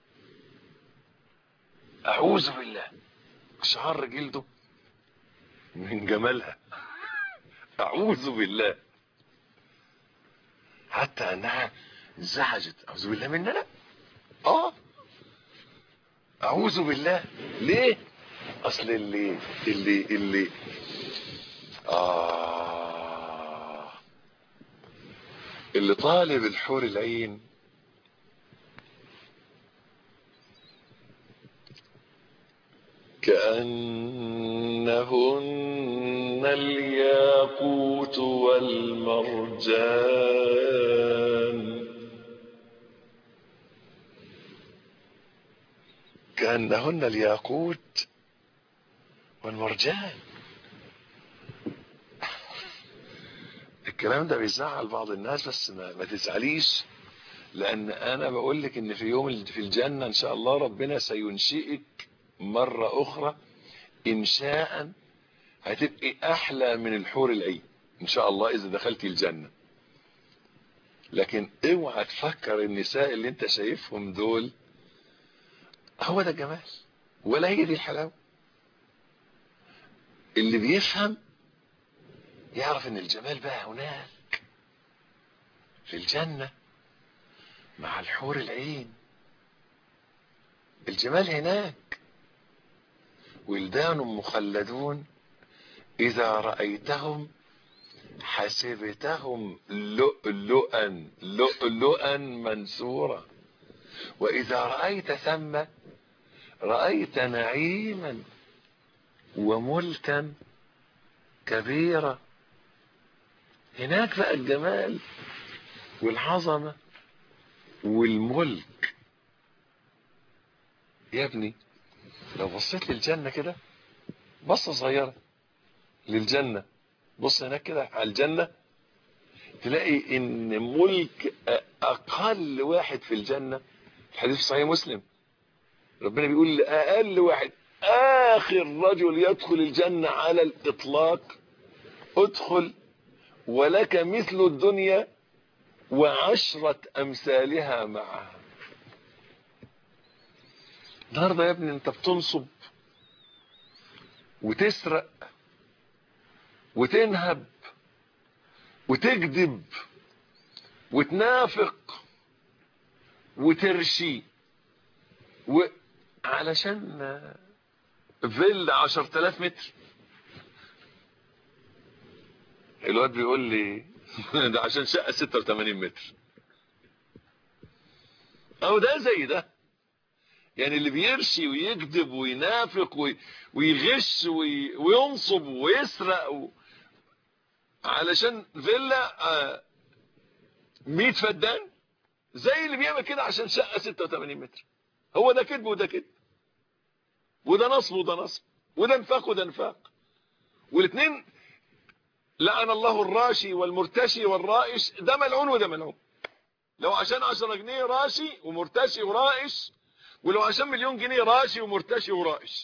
اعوذ بالله، شعر جلده من جمالها، اعوذ بالله، حتى انها زعجت. اعوذ بالله مننا؟ اه اعوذ بالله. ليه؟ اصل اللي اللي اللي اه اللي طالب الحور العين كأنهن الياقوت والمرجان، كأنهن الياقوت والمرجان. الكلام ده بيزعل بعض الناس، بس ما, ما تزعليش، لان انا بقول لك ان في يوم في الجنة ان شاء الله ربنا سينشئك مرة اخرى انشاء هتبقي احلى من الحور العين ان شاء الله اذا دخلتي الجنة. لكن اوعى تفكر النساء اللي انت شايفهم دول هو ده الجمال، ولا هي دي الحلاوة. اللي بيفهم يعرف ان الجمال بقى هناك في الجنة مع الحور العين. الجمال هناك. ولدان مخلدون إذا رأيتهم حسبتهم لؤلؤا لؤلؤا منثورا، وإذا رأيت ثم رأيت نعيما وملكا كبيرا. هناك بقى الجمال والعظمة والملك. يا ابني لو بصيت للجنة كده بصة صغيرة للجنة، بص هناك كده على الجنة تلاقي ان ملك اقل واحد في الجنة. الحديث في صحيح مسلم ربنا بيقول لأقل واحد آخر رجل يدخل الجنة على الإطلاق ادخل ولك مثل الدنيا وعشرة أمثالها معها. النهارده يا ابني انت بتنصب وتسرق وتنهب وتكذب وتنافق وترشي وعلشان فيلا عشرة آلاف متر. الواد بيقول لي ده عشان شقة ستة وثمانين متر. او ده زي ده، يعني اللي بيرشي ويكذب وينافق ويغش وينصب ويسرق و... علشان فيلا مية فدان، زي اللي بيعمل كده عشان شقة ستة وثمانين متر. هو ده كذب وده كذب، وده نصب وده نصب، وده نفاق وده نفاق، والاثنين لعن الله الراشي والمرتشي والرائش. ده ملعون وده ملعون. لو عشان عشرة جنيه راشي ومرتشي ورائش، ولو عشان مليون جنيه راشي ومرتشي ورائش.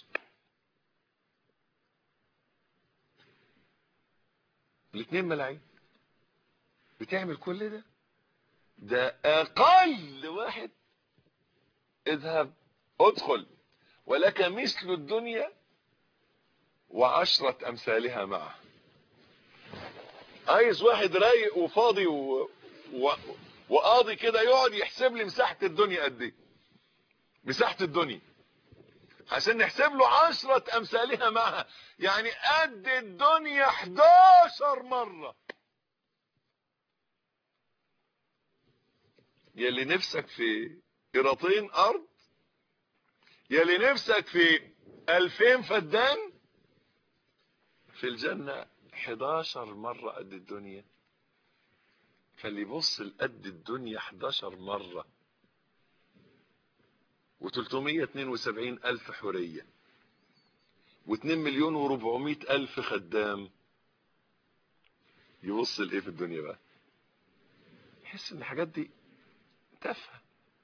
الاثنين ملاعين. بتعمل كل ده، ده اقل واحد. اذهب ادخل ولك مثل الدنيا وعشرة امثالها معه. عايز واحد رايق وفاضي و... و... وقاضي كده يقعد يحسب لي مساحة الدنيا قد ايه؟ مساحة الدنيا عشان نحسب له عشرة امثالها معها، يعني قد الدنيا حداشر مرة. يلي نفسك في قراطين ارض، يلي نفسك في الفين فدان، في الجنة حداشر مرة قد الدنيا. فاللي يبص لقد الدنيا حداشر مرة وتلتمية اتنين وسبعين الف حورية واتنين مليون وربعمية الف خدام، يبص لايه في الدنيا بقى؟ يحس ان الحاجات دي تافهه.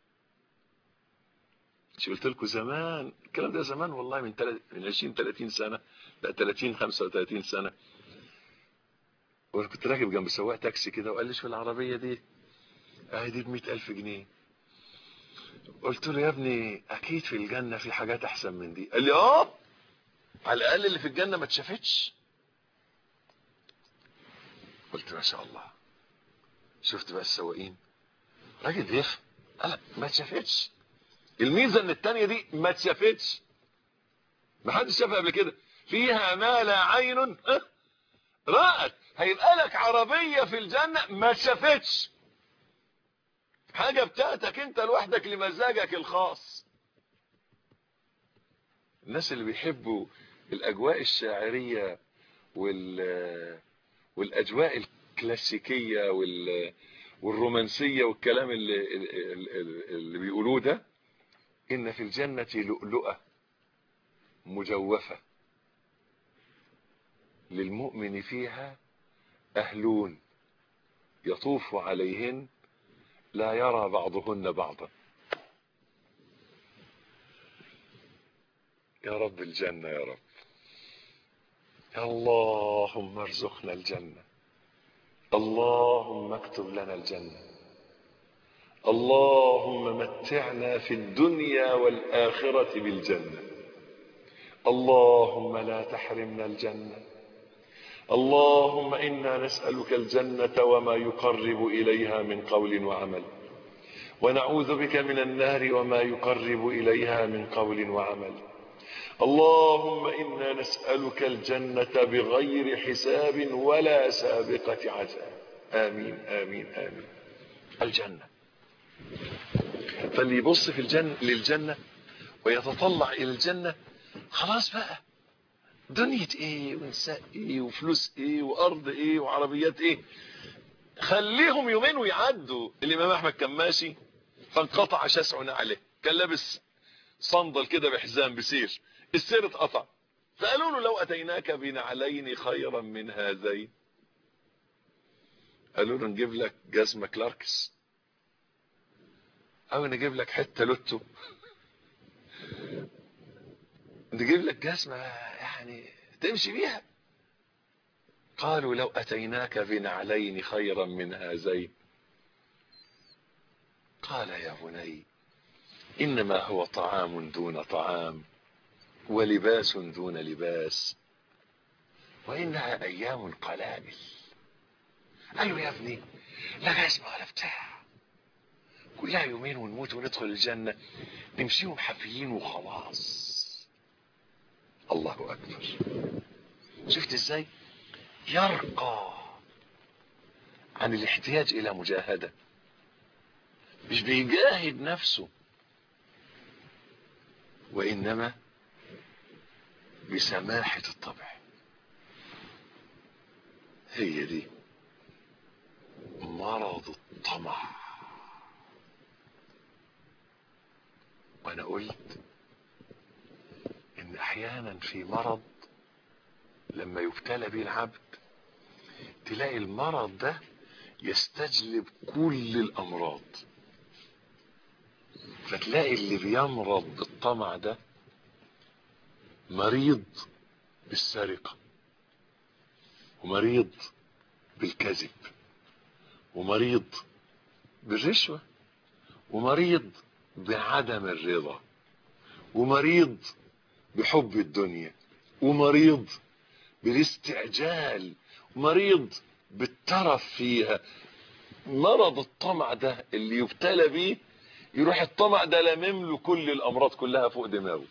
مش قلت لكم زمان الكلام ده؟ زمان والله، من تل... من عشرين تلاتين سنه، لا تلاتين خمسة وتلاتين سنه. وانا كنت راكب جنب سواق تاكسي كده وقال لي شو العربيه دي؟ اهي دي ب مية الف جنيه. قلت له يا ابني اكيد في الجنه في حاجات احسن من دي. قال لي اه، على الاقل اللي في الجنه ما اتشافتش. قلت ما شاء الله. شفت بقى السواقين راجل بيفهم. قال ما اتشافتش. الميزه ان الثانيه دي ما اتشافتش، ما حدش شافها قبل كده. فيها ما لا عين رأت. هيبقى لك عربيه في الجنه ما اتشافتش، حاجه بتاعتك انت لوحدك لمزاجك الخاص. الناس اللي بيحبوا الاجواء الشاعريه وال والاجواء الكلاسيكيه وال والرومانسيه والكلام اللي اللي بيقولوه ده، ان في الجنه لؤلؤه مجوفه للمؤمن فيها اهلون يطوف عليهن لا يرى بعضهن بعضا. يا رب الجنه يا رب. اللهم ارزقنا الجنه، اللهم اكتب لنا الجنه، اللهم متعنا في الدنيا والآخرة بالجنة، اللهم لا تحرمنا الجنة، اللهم إنا نسألك الجنة وما يقرب إليها من قول وعمل، ونعوذ بك من النار وما يقرب إليها من قول وعمل. اللهم إنا نسألك الجنة بغير حساب ولا سابقة عذاب. آمين آمين آمين. الجنة، فاللي يبص في الجنة للجنة ويتطلع إلى الجنة خلاص بقى، دنيا ايه ونساء ايه وفلوس ايه وارض ايه وعربيات ايه، خليهم يومين ويعدوا. الامام احمد كان ماشي فانقطع شسع عليه، كان لابس صندل كده بحزام بسير، السير اتقطع، فقالوا له لو اتيناك بنعلين خيرا من هذين، قالوا له نجيب لك جزمة كلاركس او نجيب لك حتة لوتو، نجيب لك جزمة يعني تمشي بيها. قالوا لو اتيناك بنعلين خيرا من هذين، قال يا بني انما هو طعام دون طعام ولباس دون لباس وانها ايام قلائل. قالوا يا ابني لا جزمة ولا بتاع، كلها يومين ونموت وندخل الجنة، نمشيهم حافيين وخلاص. الله اكبر. شفت ازاي يرقى عن الاحتياج الى مجاهدة، مش بيجاهد نفسه وانما بسماحة الطبع. هي دي مرض الطمع. وانا قلت ان احيانا في مرض لما يبتلى به العبد تلاقي المرض ده يستجلب كل الامراض، فتلاقي اللي بيمرض بالطمع ده مريض بالسرقة، ومريض بالكذب، ومريض بالرشوة، ومريض بعدم الرضا، ومريض بحب الدنيا، ومريض بالاستعجال، ومريض بالترف فيها. مرض الطمع ده اللي يبتلى بيه يروح الطمع ده لمم له كل الامراض كلها فوق دماغه.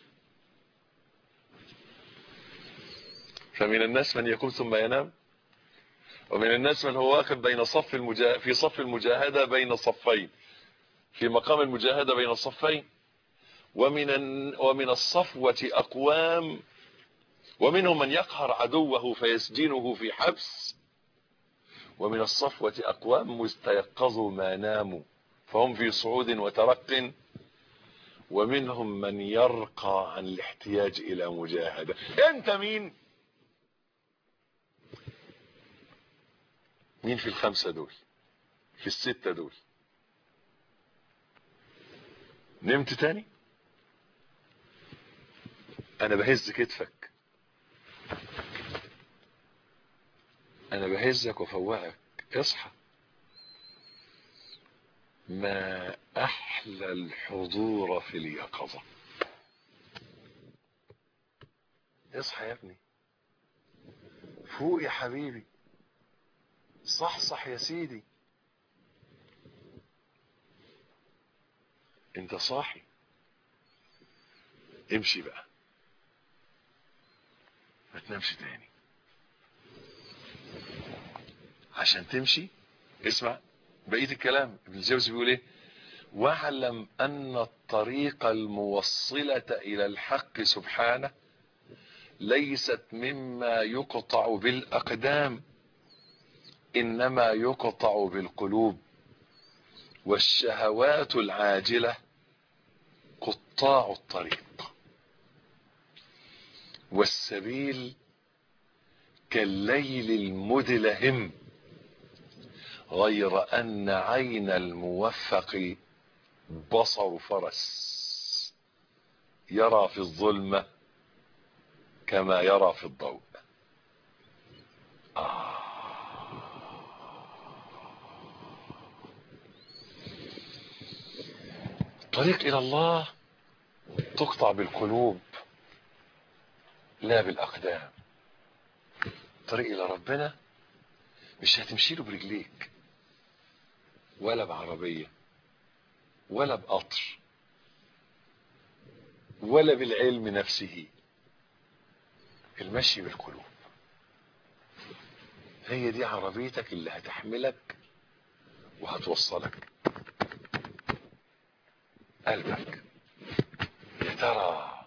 فمن الناس من يقوم ثم ينام، ومن الناس من هو واقف بين صف المجا... في صف المجاهدة بين صفين، في مقام المجاهدة بين الصفين. ومن ال... ومن الصفوة أقوام، ومنهم من يقهر عدوه فيسجنه في حبس، ومن الصفوة أقوام مستيقظوا ما ناموا فهم في صعود وترق، ومنهم من يرقى عن الاحتياج إلى مجاهدة. أنت مين؟ مين في الخمسة دول؟ في الستة دول؟ نمت تاني؟ أنا بهز كتفك، أنا بهزك وفوقك، اصحى. ما أحلى الحضور في اليقظة. اصحى يا ابني، فوق يا حبيبي، صحصح يا سيدي، انت صاحي. امشي بقى، ما تنامش تاني. عشان تمشي اسمع بقية الكلام. ابن الجوزي بيقول ايه؟ واعلم ان الطريق الموصلة الى الحق سبحانه ليست مما يقطع بالاقدام، انما يقطع بالقلوب، والشهوات العاجلة قطاع الطريق، والسبيل كالليل المدلهم، غير ان عين الموفق بصر فرس يرى في الظلمة كما يرى في الضوء. آه. الطريق الى الله تقطع بالقلوب لا بالاقدام. الطريق الى ربنا مش هتمشي له برجليك ولا بعربية ولا بقطر ولا بالعلم نفسه، المشي بالقلوب. هي دي عربيتك اللي هتحملك وهتوصلك. قلبك، يا ترى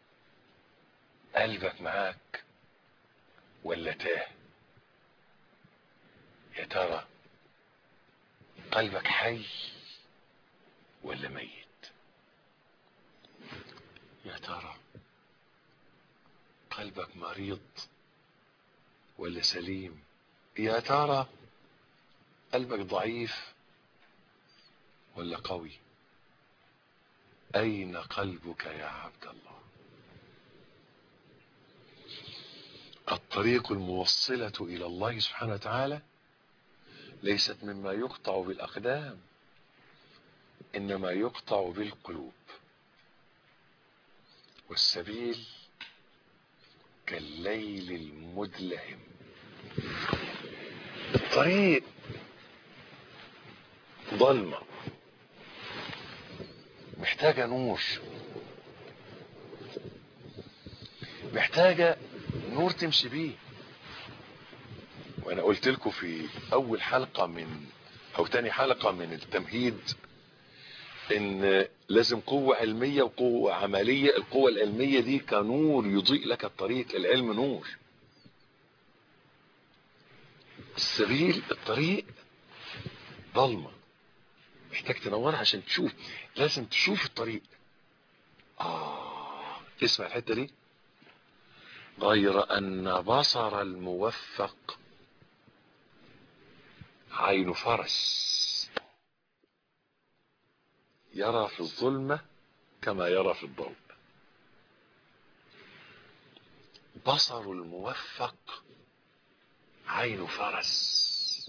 قلبك معاك ولا تاه؟ يا ترى قلبك حي ولا ميت؟ يا ترى قلبك مريض ولا سليم؟ يا ترى قلبك ضعيف ولا قوي؟ أين قلبك يا عبد الله؟ الطريق الموصلة إلى الله سبحانه وتعالى ليست مما يقطع بالأقدام، إنما يقطع بالقلوب. والسبيل كالليل المدلهم. الطريق ظلمة محتاجة نور، محتاجة نور تمشي بيه. وانا قلت لكم في اول حلقة من او تاني حلقة من التمهيد ان لازم قوة علمية وقوة عملية. القوة العلمية دي كنور يضيء لك الطريق، العلم نور. السبيل الطريق ظلمة محتاج تنورها عشان تشوف، لازم تشوف الطريق. اه اسمع الحتة دي: غير ان بصر الموفق عين فرس يرى في الظلمة كما يرى في الضوء. بصر الموفق عين فرس.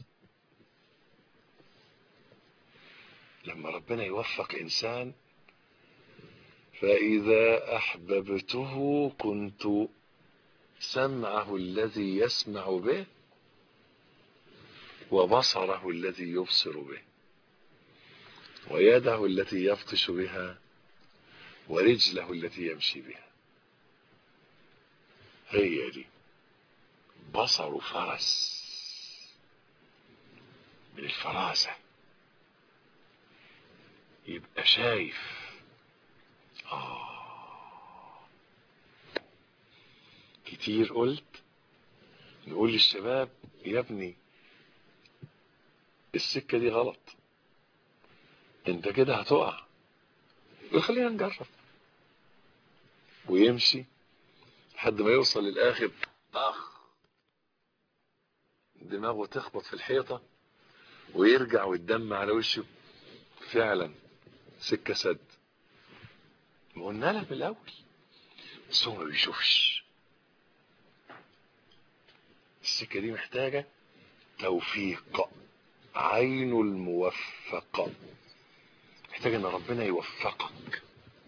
لما ربنا يوفق انسان: فاذا احببته كنت سمعه الذي يسمع به وبصره الذي يبصر به ويده التي يبطش بها ورجله التي يمشي بها. هي دي بصر فرس، من الفراسة. يبقى شايف. آه كتير قلت نقول للشباب: يا ابني السكة دي غلط، انت كده هتقع. يقول خلينا نجرب، ويمشي لحد ما يوصل للآخر، طخ دماغه تخبط في الحيطة ويرجع والدم على وشه. فعلا سكة سد. ما قلنا لها من الأول، بس هو ما بيشوفش. السكة دي محتاجة توفيق. عين الموفقة محتاج ان ربنا يوفقك.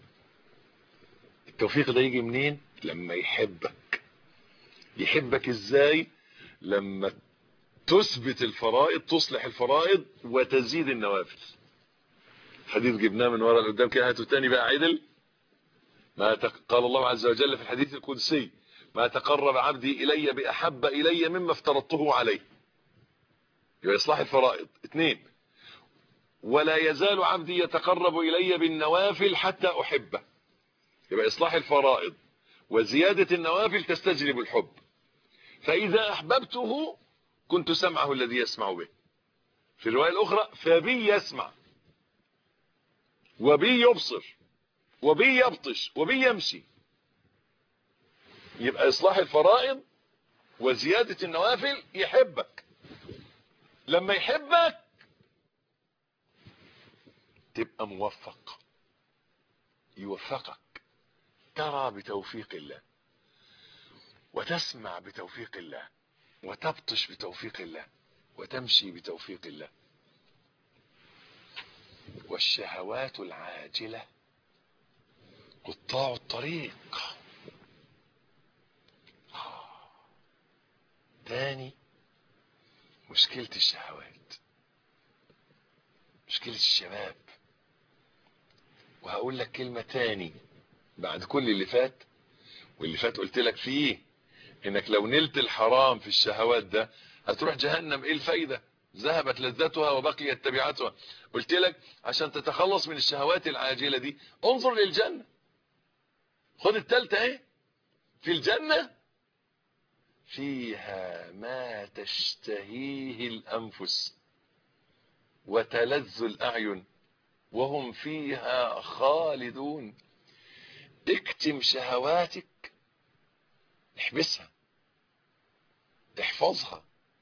التوفيق ده يجي منين؟ لما يحبك. يحبك ازاي؟ لما تثبت الفرائض، تصلح الفرائض وتزيد النوافل. حديث جبناه من ورا لقدام كده، هاتوا تاني بقى عدل. ما قال الله عز وجل في الحديث القدسي: ما تقرب عبدي الي باحب الي مما افترضته عليه. يبقى اصلاح الفرائض. اثنين: ولا يزال عبدي يتقرب الي بالنوافل حتى احبه. يبقى اصلاح الفرائض وزيادة النوافل تستجلب الحب. فاذا احببته كنت سمعه الذي يسمع به. في الرواية الاخرى: فبي يسمع وبي يبصر وبي يبطش وبي يمشي. يبقى اصلاح الفرائض وزيادة النوافل يحبك. لما يحبك تبقى موفق، يوفقك. ترى بتوفيق الله، وتسمع بتوفيق الله، وتبطش بتوفيق الله، وتمشي بتوفيق الله. والشهوات العاجلة قطاع الطريق. تاني مشكلة الشهوات، مشكلة الشباب. وهقول لك كلمة تاني بعد كل اللي فات، واللي فات قلت لك فيه انك لو نلت الحرام في الشهوات ده هتروح جهنم. ايه الفايدة؟ ذهبت لذتها وبقيت تبعتها. قلت لك عشان تتخلص من الشهوات العاجلة دي انظر للجنة. خد التالتة اهي، في الجنة فيها ما تشتهيه الانفس وتلذ الاعين وهم فيها خالدون. اكتم شهواتك، احبسها، احفظها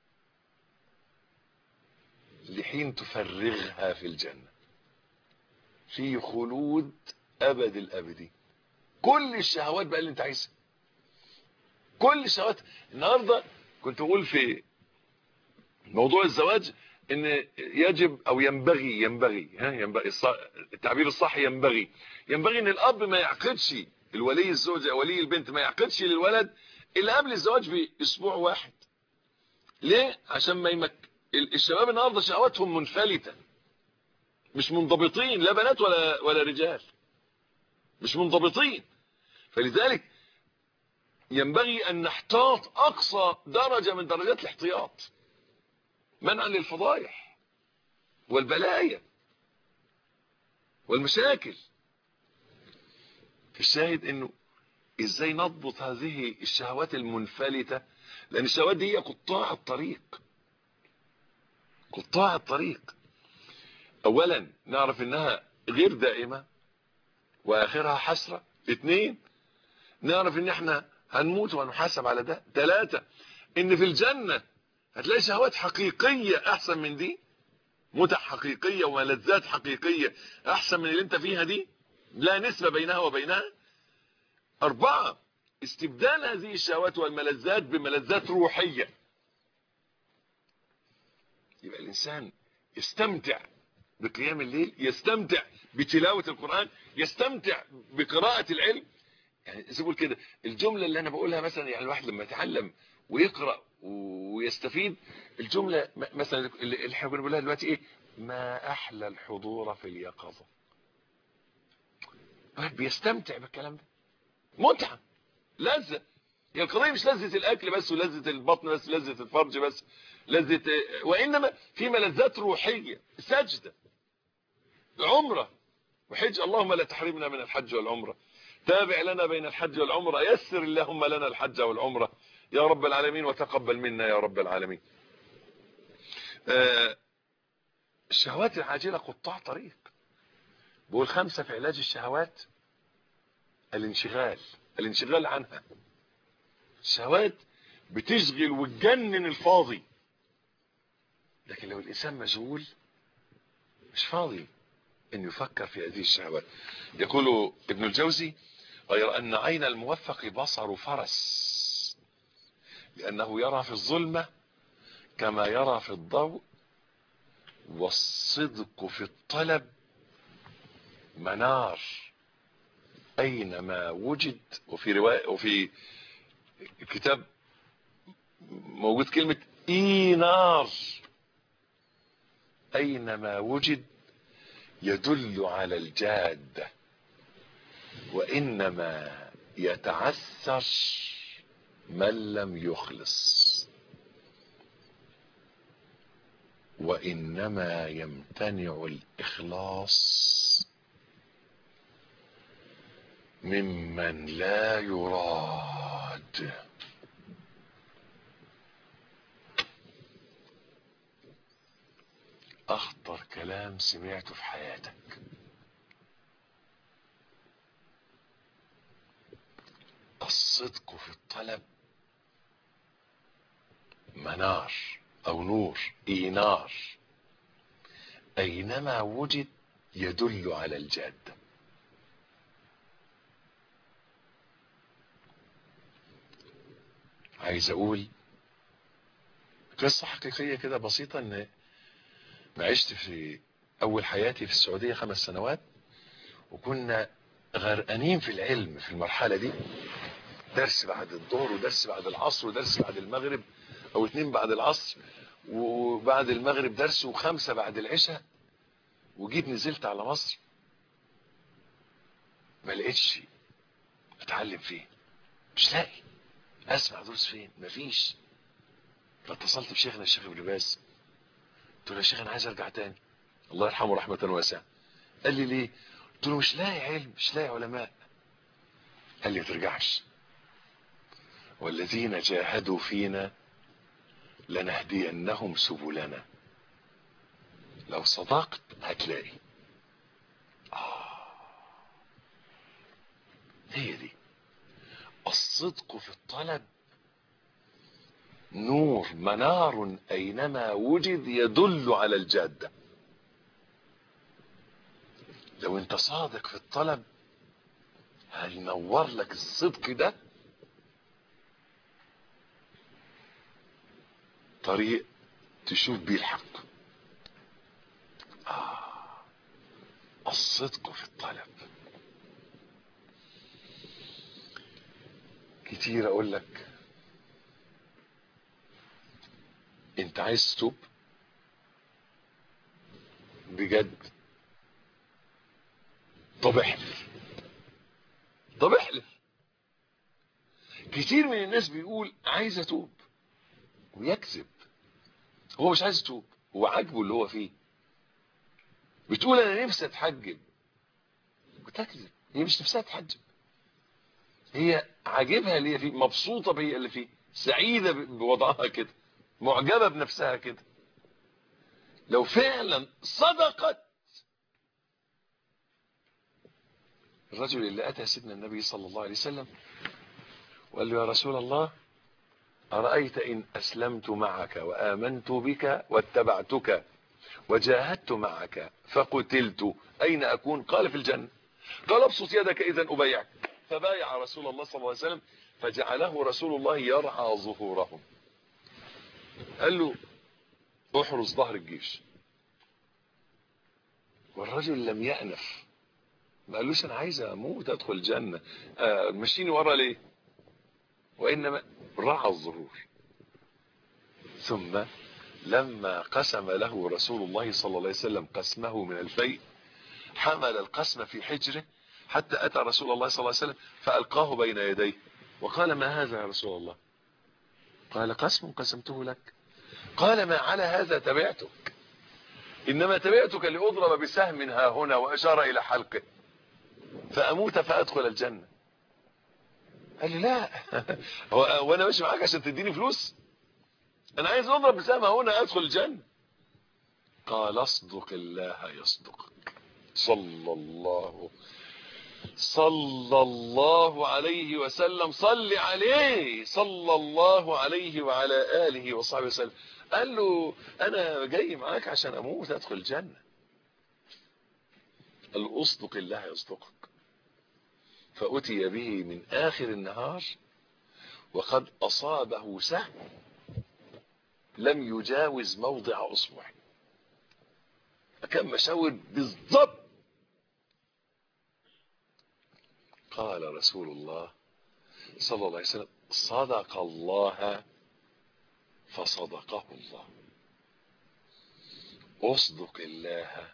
لحين تفرغها في الجنة، في خلود ابد الابدين. كل الشهوات بقى اللي انت عايزها، كل الشهوات. النهارده كنت بقول في موضوع الزواج ان يجب او ينبغي ينبغي ها ينبغي التعبير الصح ينبغي ينبغي ان الاب ما يعقدش، الولي الزوج او ولي البنت ما يعقدش للولد الا قبل الزواج باسبوع واحد. ليه؟ عشان ما يمك الشباب النهارده شهواتهم منفلته، مش منضبطين، لا بنات ولا ولا رجال، مش منضبطين. فلذلك ينبغي ان نحتاط اقصى درجه من درجات الاحتياط منعا للفضايح والبلايا والمشاكل. الشاهد انه ازاي نضبط هذه الشهوات المنفلته، لان الشهوات دي هي قطاع الطريق، قطاع الطريق. اولا نعرف انها غير دائمه واخرها حسره. اثنين نعرف ان احنا هنموت وهنحاسب على ده. ثلاثة ان في الجنه هتلاقي شهوات حقيقيه احسن من دي، متع حقيقيه وملذات حقيقيه احسن من اللي انت فيها دي، لا نسبه بينها وبينها. أربعة استبدال هذه الشهوات والملذات بملذات روحيه. يبقى الانسان يستمتع بقيام الليل، يستمتع بتلاوه القران، يستمتع بقراءه العلم. يعني زي بقول كده الجمله اللي انا بقولها مثلا، يعني الواحد لما يتعلم ويقرا ويستفيد، الجمله مثلا اللي احنا بنقولها دلوقتي ايه؟ ما احلى الحضور في اليقظه. بيستمتع بالكلام ده، متعه، لذه. هي القضيه مش لذه الاكل بس ولذه البطن بس ولذه الفرج بس، لذه، وانما في ملذات روحيه. سجده، عمره وحج. اللهم لا تحرمنا من الحج والعمره، تابع لنا بين الحج والعمره، يسر اللهم لنا الحج والعمره يا رب العالمين، وتقبل منا يا رب العالمين. آه الشهوات العاجله قطاع طريق. بقول خمسه في علاج الشهوات: الانشغال، الانشغال عنها. الشهوات بتشغل وتجنن الفاضي، لكن لو الانسان مشغول مش فاضي ان يفكر في هذه الشهوات. يقول ابن الجوزي: غير ان عين الموفق بصر فرس، لانه يرى في الظلمه كما يرى في الضوء، والصدق في الطلب منار اينما وجد. وفي روايه وفي كتاب موجود كلمه اينار، اينما وجد يدل على الجاده، وانما يتعثر من لم يخلص، وانما يمتنع الاخلاص ممن لا يراد. اخطر كلام سمعته في حياتك. الصدق في الطلب منار او نور، اينار، اينما وجد يدل على الجاده. عايز اقول قصه حقيقيه كده بسيطه، ان ما عشت في اول حياتي في السعوديه خمس سنوات، وكنا غرقانين في العلم في المرحله دي، درس بعد الظهر ودرس بعد العصر ودرس بعد المغرب، او اتنين بعد العصر وبعد المغرب درس، وخمسه بعد العشاء. وجيت نزلت على مصر ما لقيتش اتعلم فين؟ مش لاقي اسمع دروس فين؟ مفيش. فاتصلت بشيخنا الشيخ ابن باز، قلت له يا شيخ انا عايز ارجع تاني، الله يرحمه رحمه واسعه. قال لي ليه؟ قلت له مش لاقي علم، مش لاقي علماء. قال لي ما ترجعش، والذين جاهدوا فينا لنهدينهم سبلنا. لو صدقت هتلاقي. آه. هي دي الصدق في الطلب، نور منار اينما وجد يدل على الجادة. لو انت صادق في الطلب هينور لك الصدق ده طريق تشوف بيه الحق. آه. الصدق في الطلب. كتير اقول لك انت عايز تتوب بجد، طب احلف، طب احلف. كتير من الناس بيقول عايز اتوب ويكذب، هو مش عايز يتوب، هو عاجبه اللي هو فيه. بتقول انا نفسي اتحجب وتكذب، هي مش نفسها تحجب، هي عاجبها اللي هي فيه، مبسوطه بهي اللي فيه، سعيده بوضعها كده، معجبه بنفسها كده. لو فعلا صدقت، الرجل اللي اتى سيدنا النبي صلى الله عليه وسلم وقال له يا رسول الله أرأيت إن أسلمت معك وآمنت بك واتبعتك وجاهدت معك فقتلت أين أكون؟ قال في الجنة. قال ابسط يدك إذا أبايعك. فبايع رسول الله صلى الله عليه وسلم، فجعله رسول الله يرعى ظهورهم. قال له احرس ظهر الجيش. والرجل لم يأنف، ما قالوش أنا عايز أموت أدخل الجنة، آه مشيني ورا ليه؟ وإنما رعى الظهور. ثم لما قسم له رسول الله صلى الله عليه وسلم قسمه من الفيء، حمل القسم في حجره حتى أتى رسول الله صلى الله عليه وسلم فألقاه بين يديه وقال ما هذا يا رسول الله؟ قال قسم قسمته لك. قال ما على هذا تبعتك، إنما تبعتك لأضرب بسهم ها هنا، وأشار إلى حلقه فأموت فأدخل الجنة. قال لي لا وأنا ماشي معاك عشان تديني فلوس؟ أنا عايز أضرب بسهم ها هنا أدخل الجنة. قال اصدق الله يصدقك. صلى الله صلى الله عليه وسلم، صل عليه صلى الله عليه وعلى آله وصحبه وسلم. قال له أنا جاي معاك عشان أموت أدخل الجنة. قال له اصدق الله يصدقك. فأتي به من آخر النهار وقد أصابه سهم لم يجاوز موضع أصبعه، كان مشاور بالضبط. قال رسول الله صلى الله عليه وسلم صدق الله فصدقه الله. اصدق الله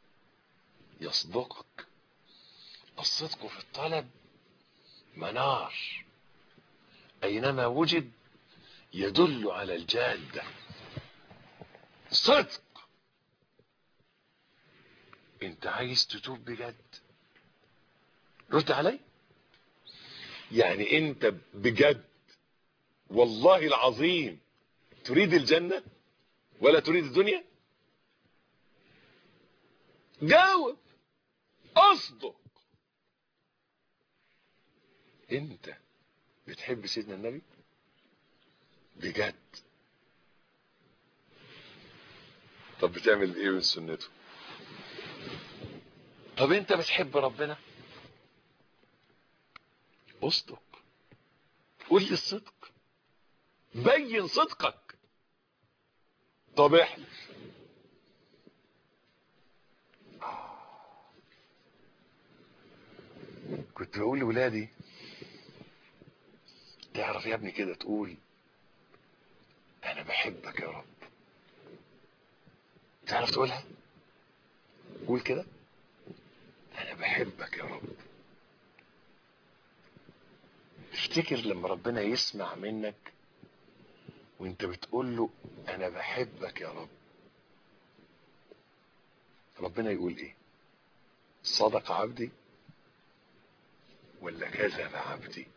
يصدقك. الصدق في الطلب منار اينما وجد يدل على الجادة. صدق. انت عايز تتوب بجد؟ رد علي. يعني انت بجد والله العظيم تريد الجنة ولا تريد الدنيا؟ جاوب، اصدق. انت بتحب سيدنا النبي بجد؟ طب بتعمل ايه من سنته؟ طب انت بتحب ربنا؟ اصدق، قول لي الصدق، بين صدقك. طب احلف. كنت بقول لولادي تعرف يا ابني كده تقول انا بحبك يا رب. تعرف تقولها؟ قول كده انا بحبك يا رب. تفتكر لما ربنا يسمع منك وانت بتقول له انا بحبك يا رب، ربنا يقول ايه؟ صدق عبدي ولا كذب عبدي؟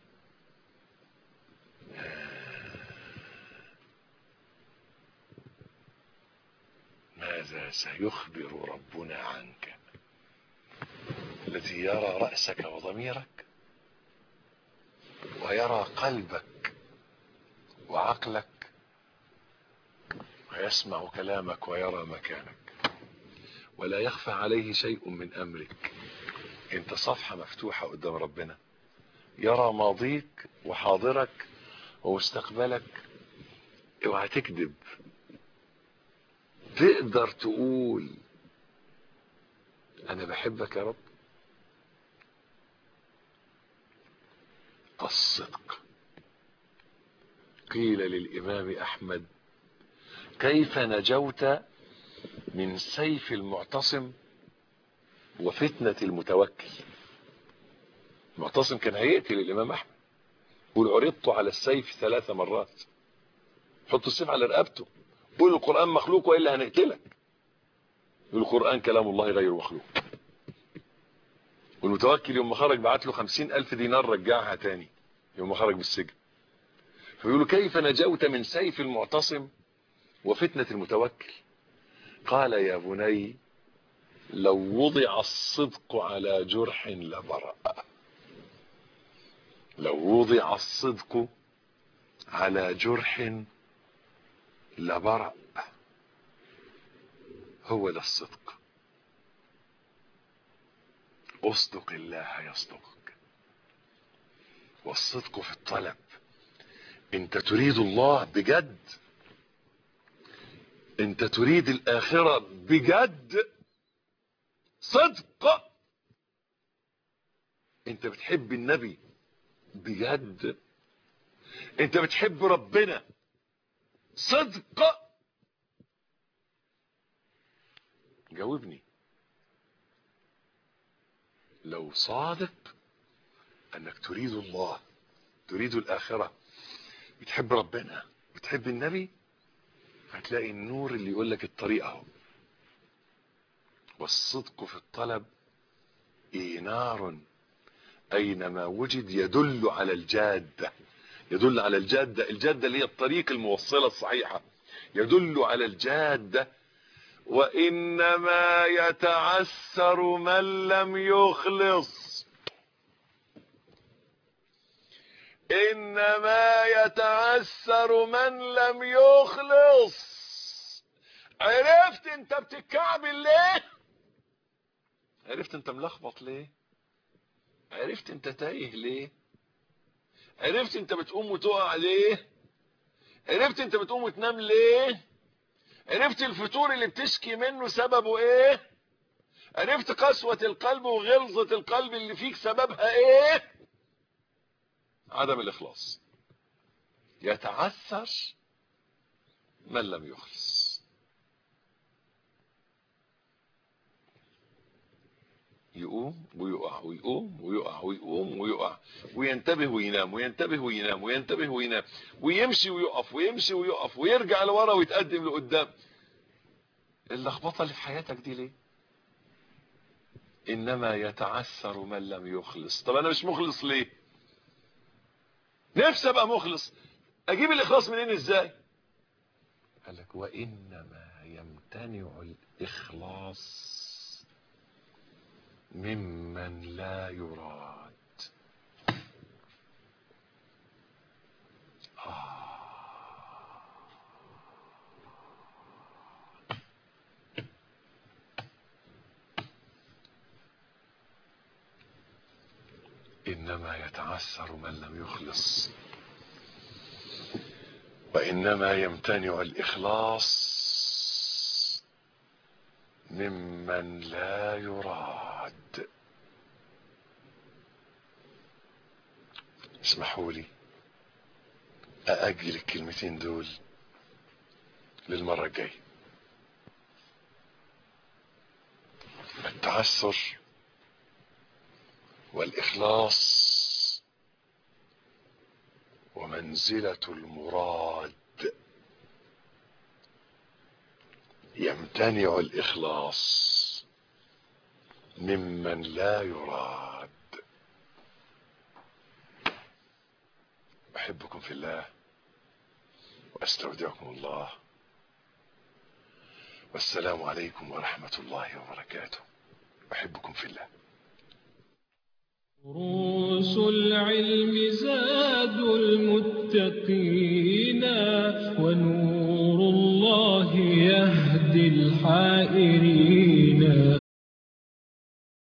ماذا سيخبر ربنا عنك الذي يرى رأسك وضميرك ويرى قلبك وعقلك ويسمع كلامك ويرى مكانك ولا يخفى عليه شيء من أمرك؟ انت صفحة مفتوحة قدام ربنا، يرى ماضيك وحاضرك ومستقبلك. اوعى تكذب. تقدر تقول انا بحبك يا رب؟ الصدق. قيل للإمام أحمد كيف نجوت من سيف المعتصم وفتنة المتوكل؟ المعتصم كان هيقتل الإمام أحمد، قل عرضت على السيف ثلاث مرات. حط السيف على رقبته، قول القرآن مخلوق وإلا هنقتلك. القرآن كلام الله غير مخلوق. والمتوكل يوم ما خرج بعت له خمسين ألف دينار رجعها تاني يوم ما خرج بالسجن. فيقولوا كيف نجوت من سيف المعتصم وفتنة المتوكل؟ قال يا بني لو وضع الصدق على جرح لبرأ. لو وضع الصدق على جرح لبرأ. هو ده الصدق. اصدق الله يصدقك. والصدق في الطلب. انت تريد الله بجد، انت تريد الآخرة بجد، صدق. انت بتحب النبي بجد، انت بتحب ربنا صدق. جاوبني. لو صادق انك تريد الله، تريد الآخرة، بتحب ربنا، بتحب النبي، هتلاقي النور اللي يقول لك الطريق اهو. والصدق في الطلب إينار أينما وجد يدل على الجادة. يدل على الجادة، الجادة اللي هي الطريق الموصلة الصحيحة، يدل على الجادة. وإنما يتعسر من لم يخلص. إنما يتعسر من لم يخلص. عرفت انت بتتكعبل ليه؟ عرفت انت ملخبط ليه؟ عرفت انت تايه ليه؟ عرفت انت بتقوم وتقع ليه؟ عرفت انت بتقوم وتنام ليه؟ عرفت الفتور اللي بتشكي منه سببه ايه؟ عرفت قسوة القلب وغلظة القلب اللي فيك سببها ايه؟ عدم الاخلاص. يتعثر من لم يخلص. يقوم ويقع ويقوم ويقع ويقوم ويقع وينتبه وينام وينتبه وينام وينتبه وينام ويمشي ويقف ويمشي ويقف ويرجع لورا ويتقدم لقدام. اللخبطه اللي في حياتك دي ليه؟ انما يتعثر من لم يخلص. طب انا مش مخلص ليه؟ نفسي ابقى مخلص. اجيب الاخلاص منين ازاي؟ قال لك وانما يمتنع الاخلاص ممن لا يراد. آه. إنما يتعثر من لم يخلص. وإنما يمتنع الإخلاص ممن لا يراد. اسمحوا لي أأجل الكلمتين دول للمرة الجاية. التعثر والإخلاص منزلة المراد، يمتنع الإخلاص ممن لا يراد. أحبكم في الله وأستودعكم الله، والسلام عليكم ورحمة الله وبركاته. أحبكم في الله. دروس العلم زاد المتقين، ونور الله يهدي الحائرين.